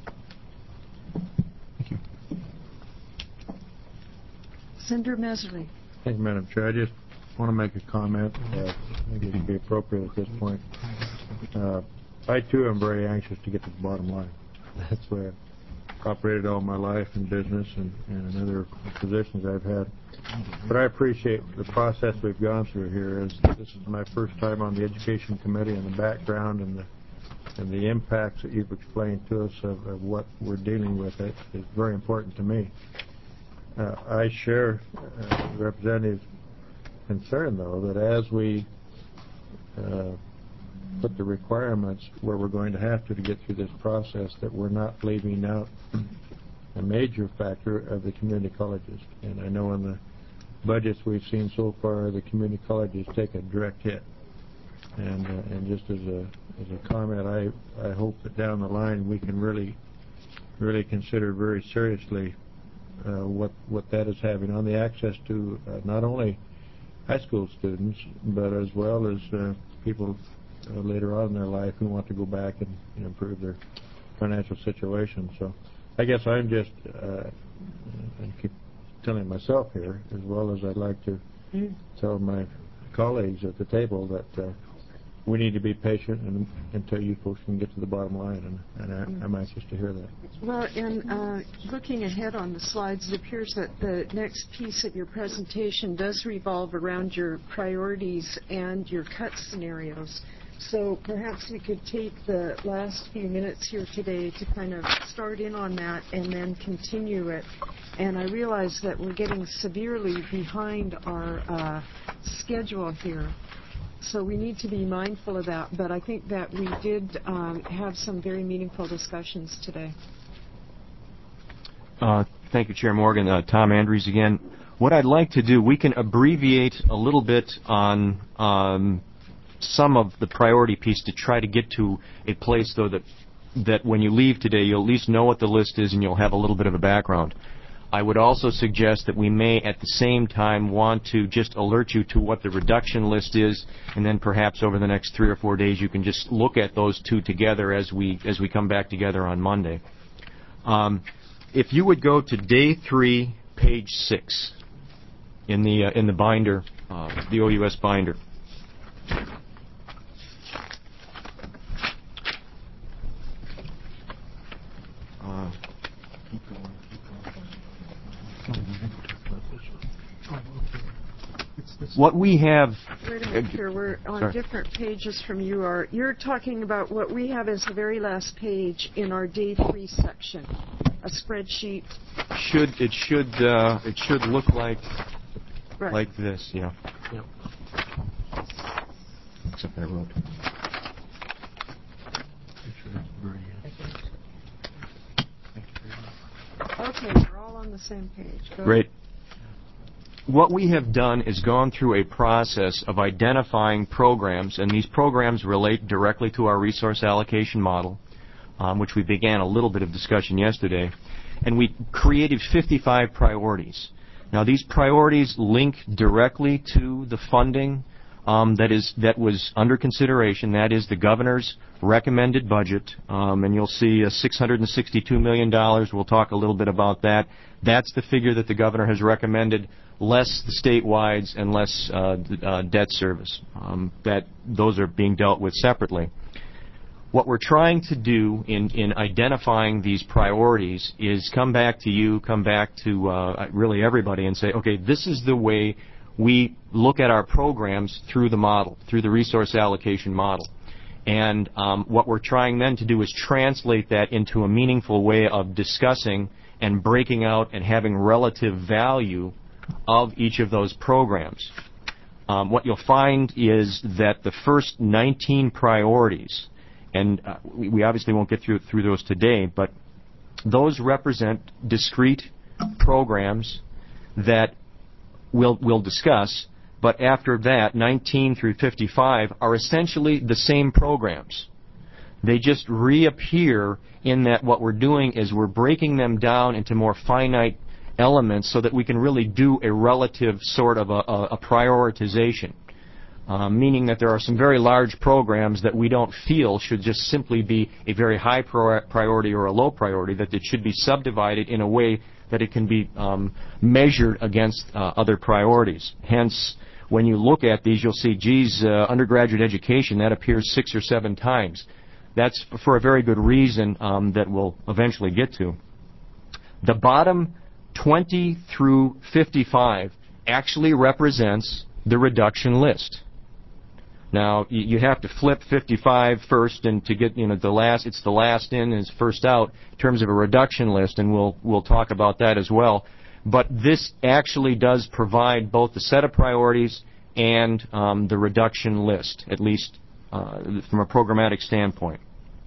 Senator Messerly. Thank you, Madam Chair. I just want to make a comment. I think it would be appropriate at this point. I, too, am very anxious to get to the bottom line. That's where I've operated all my life in business and in other positions I've had. But I appreciate the process we've gone through here. This is my first time on the Education Committee, and the background and the impacts that you've explained to us of what we're dealing with is very important to me. I share the Representative's concern, though, that as we put the requirements where we're going to have to get through this process, that we're not leaving out a major factor of the community colleges. And I know in the budgets we've seen so far, the community colleges take a direct hit. And just as a comment, I hope that down the line we can really consider very seriously what that is having on the access to not only high school students, but as well as people later on in their life who want to go back and improve their financial situation. So I guess I'm just, I keep telling myself here, as well as I'd like to tell my colleagues at the table, that we need to be patient until you folks can get to the bottom line, and I'm anxious to hear that. Well, and looking ahead on the slides, it appears that the next piece of your presentation does revolve around your priorities and your cut scenarios. So perhaps we could take the last few minutes here today to kind of start in on that and then continue it. And I realize that we're getting severely behind our schedule here. So we need to be mindful of that, but I think that we did have some very meaningful discussions today. Thank you, Chair Morgan. Tom Andrews again. What I'd like to do, we can abbreviate a little bit on some of the priority piece to try to get to a place, though, that when you leave today, you'll at least know what the list is and you'll have a little bit of a background. I would also suggest that we may at the same time want to just alert you to what the reduction list is, and then perhaps over the next 3 or 4 days you can just look at those two together as we come back together on Monday. If you would go to day 3, page 6 in the binder, the OUS binder. What we have... Wait a minute here. We're on different pages from you. You're talking about what we have as the very last page in our day 3 section, a spreadsheet. It should look like this, yeah. Yep. Except I wrote. Okay, we're all on the same page. Go Great. What we have done is gone through a process of identifying programs, and these programs relate directly to our resource allocation model, which we began a little bit of discussion yesterday, and we created 55 priorities. Now, these priorities link directly to the funding that was under consideration. That is the governor's recommended budget, and you'll see $662 million. We'll talk a little bit about that. That's the figure that the governor has recommended, less the statewides and less debt service. Those are being dealt with separately. What we're trying to do in identifying these priorities is come back to really everybody and say, okay, this is the way we look at our programs through the model, through the resource allocation model. And what we're trying then to do is translate that into a meaningful way of discussing and breaking out and having relative value of each of those programs. What you'll find is that the first 19 priorities, and we obviously won't get through those today, but those represent discrete programs that we'll discuss, but after that, 19 through 55 are essentially the same programs. They just reappear in that what we're doing is we're breaking them down into more finite elements so that we can really do a relative sort of a prioritization, meaning that there are some very large programs that we don't feel should just simply be a very high priority or a low priority, that it should be subdivided in a way that it can be measured against other priorities. Hence, when you look at these, you'll see, geez, undergraduate education, that appears 6 or 7 times. That's for a very good reason that we'll eventually get to. The bottom 20 through 55 actually represents the reduction list. Now, you have to flip 55 first, and to get, it's the last in is first out in terms of a reduction list, and we'll talk about that as well. But this actually does provide both the set of priorities and the reduction list, at least from a programmatic standpoint.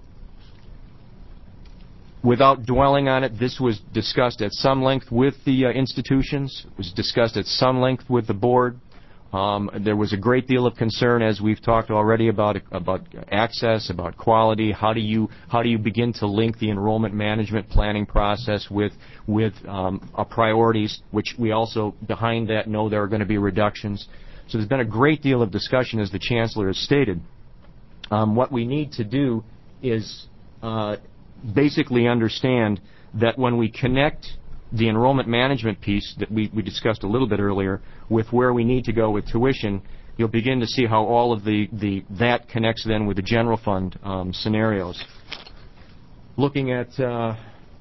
Without dwelling on it, this was discussed at some length with the institutions. It was discussed at some length with the board. There was a great deal of concern, as we've talked already, about access, about quality. How do you begin to link the enrollment management planning process with our priorities, which we also behind that know there are going to be reductions. So there's been a great deal of discussion, as the Chancellor has stated. What we need to do is basically understand that when we connect the enrollment management piece that we discussed a little bit earlier with where we need to go with tuition, you'll begin to see how all of that connects then with the general fund scenarios. Looking at the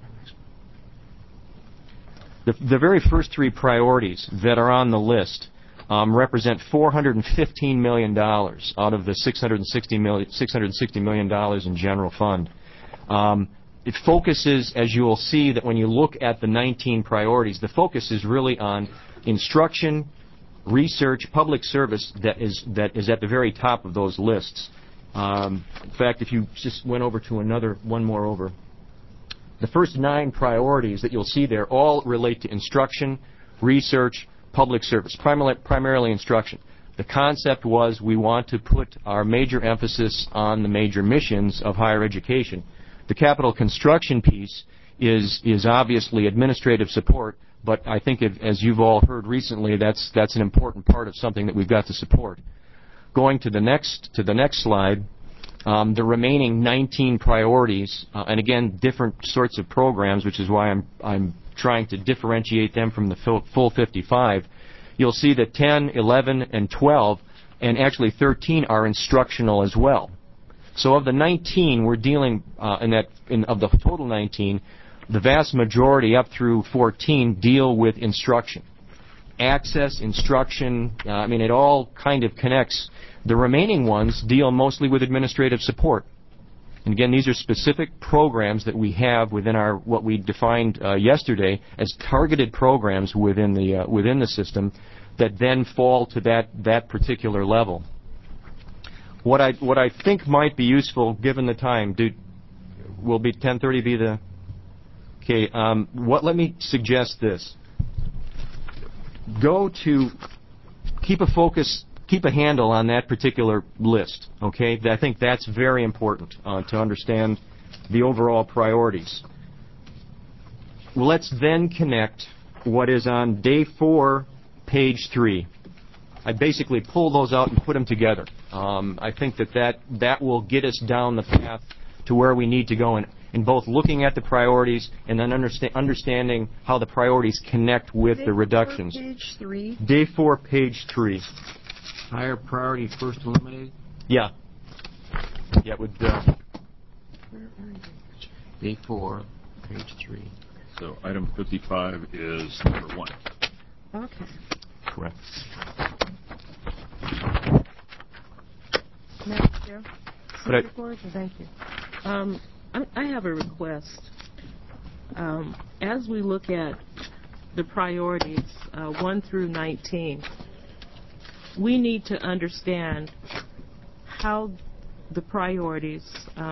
very first 3 priorities that are on the list represent $415 million out of the $660 million in general fund. It focuses, as you will see, that when you look at the 19 priorities, the focus is really on instruction, research, public service that is at the very top of those lists. In fact, if you just went over to one more over, the first 9 priorities that you'll see there all relate to instruction, research, public service, primarily instruction. The concept was we want to put our major emphasis on the major missions of higher education. The capital construction piece is obviously administrative support, but I think, as you've all heard recently, that's an important part of something that we've got to support. Going to the next slide, the remaining 19 priorities, and again, different sorts of programs, which is why I'm trying to differentiate them from the full 55. You'll see that 10, 11, and 12, and actually 13 are instructional as well. So of the 19, we're dealing of the total 19, the vast majority up through 14 deal with instruction. Access, instruction, it all kind of connects. The remaining ones deal mostly with administrative support. And again, these are specific programs that we have within what we defined yesterday as targeted programs within the system that then fall to that particular level. What I think might be useful, given the time, will be 10:30 be the Okay, let me suggest this. Keep a handle on that particular list, okay? I think that's very important to understand the overall priorities. Let's then connect what is on day 4, page 3. I basically pull those out and put them together. I think that will get us down the path to where we need to go in both looking at the priorities and then understanding how the priorities connect with the reductions. Page 3. Day 4, page 3. Higher priority first eliminated? Yeah. Yeah, it would... Day 4, page 3. So item 55 is number 1. Okay. Correct. Madam Chair? But Thank you. I have a request. As we look at the priorities 1 through 19, we need to understand how the priorities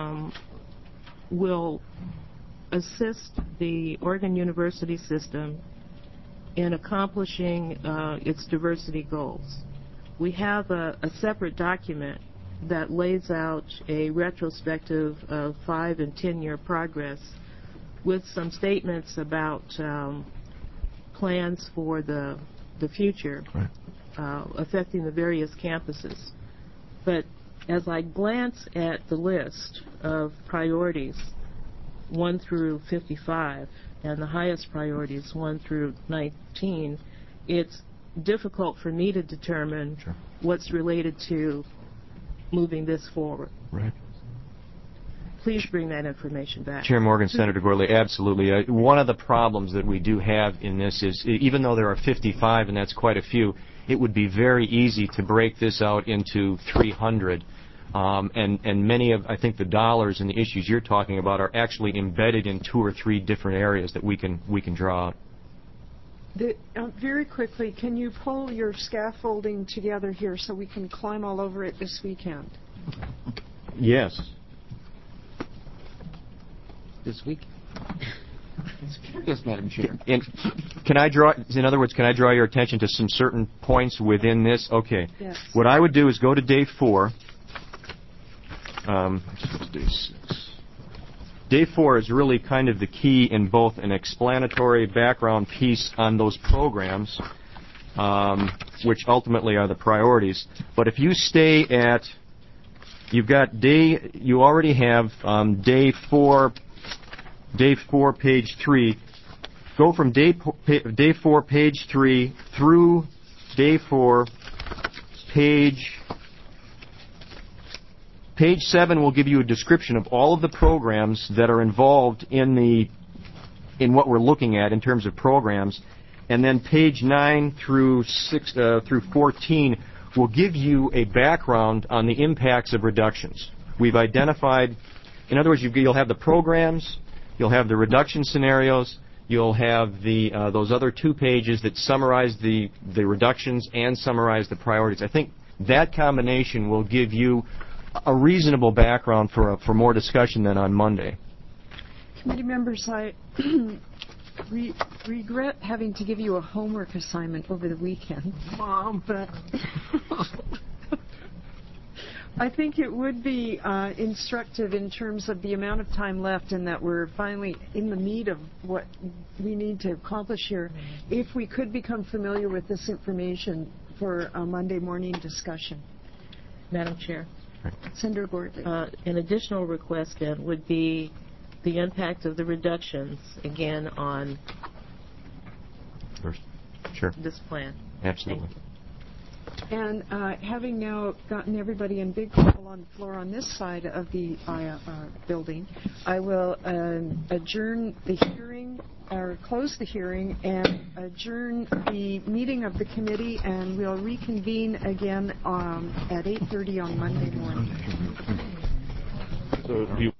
will assist the Oregon University system in accomplishing its diversity goals. We have a separate document that lays out a retrospective of 5- and 10-year progress with some statements about plans for the future affecting the various campuses. But as I glance at the list of priorities 1 through 55 and the highest priorities 1 through 19, it's difficult for me to determine what's related to moving this forward. Right. Please bring that information back. Chair Morgan, Senator Gorley, absolutely. One of the problems that we do have in this is, even though there are 55, and that's quite a few, it would be very easy to break this out into 300. And many of, I think, the dollars and the issues you're talking about are actually embedded in 2 or 3 different areas that we can draw out. Very quickly, can you pull your scaffolding together here so we can climb all over it this weekend? Yes. This week? Yes, Madam Chair. In other words, can I draw your attention to some certain points within this? Okay. Yes. What I would do is go to day 4. Day 6. Day 4 is really kind of the key in both an explanatory background piece on those programs, which ultimately are the priorities. But if you stay at, you already have day 4, page 3. Go from day 4, page 3 through day 4, page 7 will give you a description of all of the programs that are involved in what we're looking at in terms of programs, and then page 9 through 14 will give you a background on the impacts of reductions. We've identified, in other words, you'll have the programs, you'll have the reduction scenarios, you'll have those other 2 pages that summarize the reductions and summarize the priorities. I think that combination will give you a reasonable background for more discussion than on Monday. Committee members, I regret having to give you a homework assignment over the weekend, Mom, but I think it would be instructive in terms of the amount of time left and that we're finally in the meat of what we need to accomplish here, if we could become familiar with this information for a Monday morning discussion. Madam Chair. Senator Gortley. An additional request then would be the impact of the reductions, again, on this plan. Absolutely. And having now gotten everybody in big trouble on the floor on this side of the building, I will adjourn the hearing, or close the hearing, and adjourn the meeting of the committee, and we'll reconvene again at 8:30 on Monday morning. So do you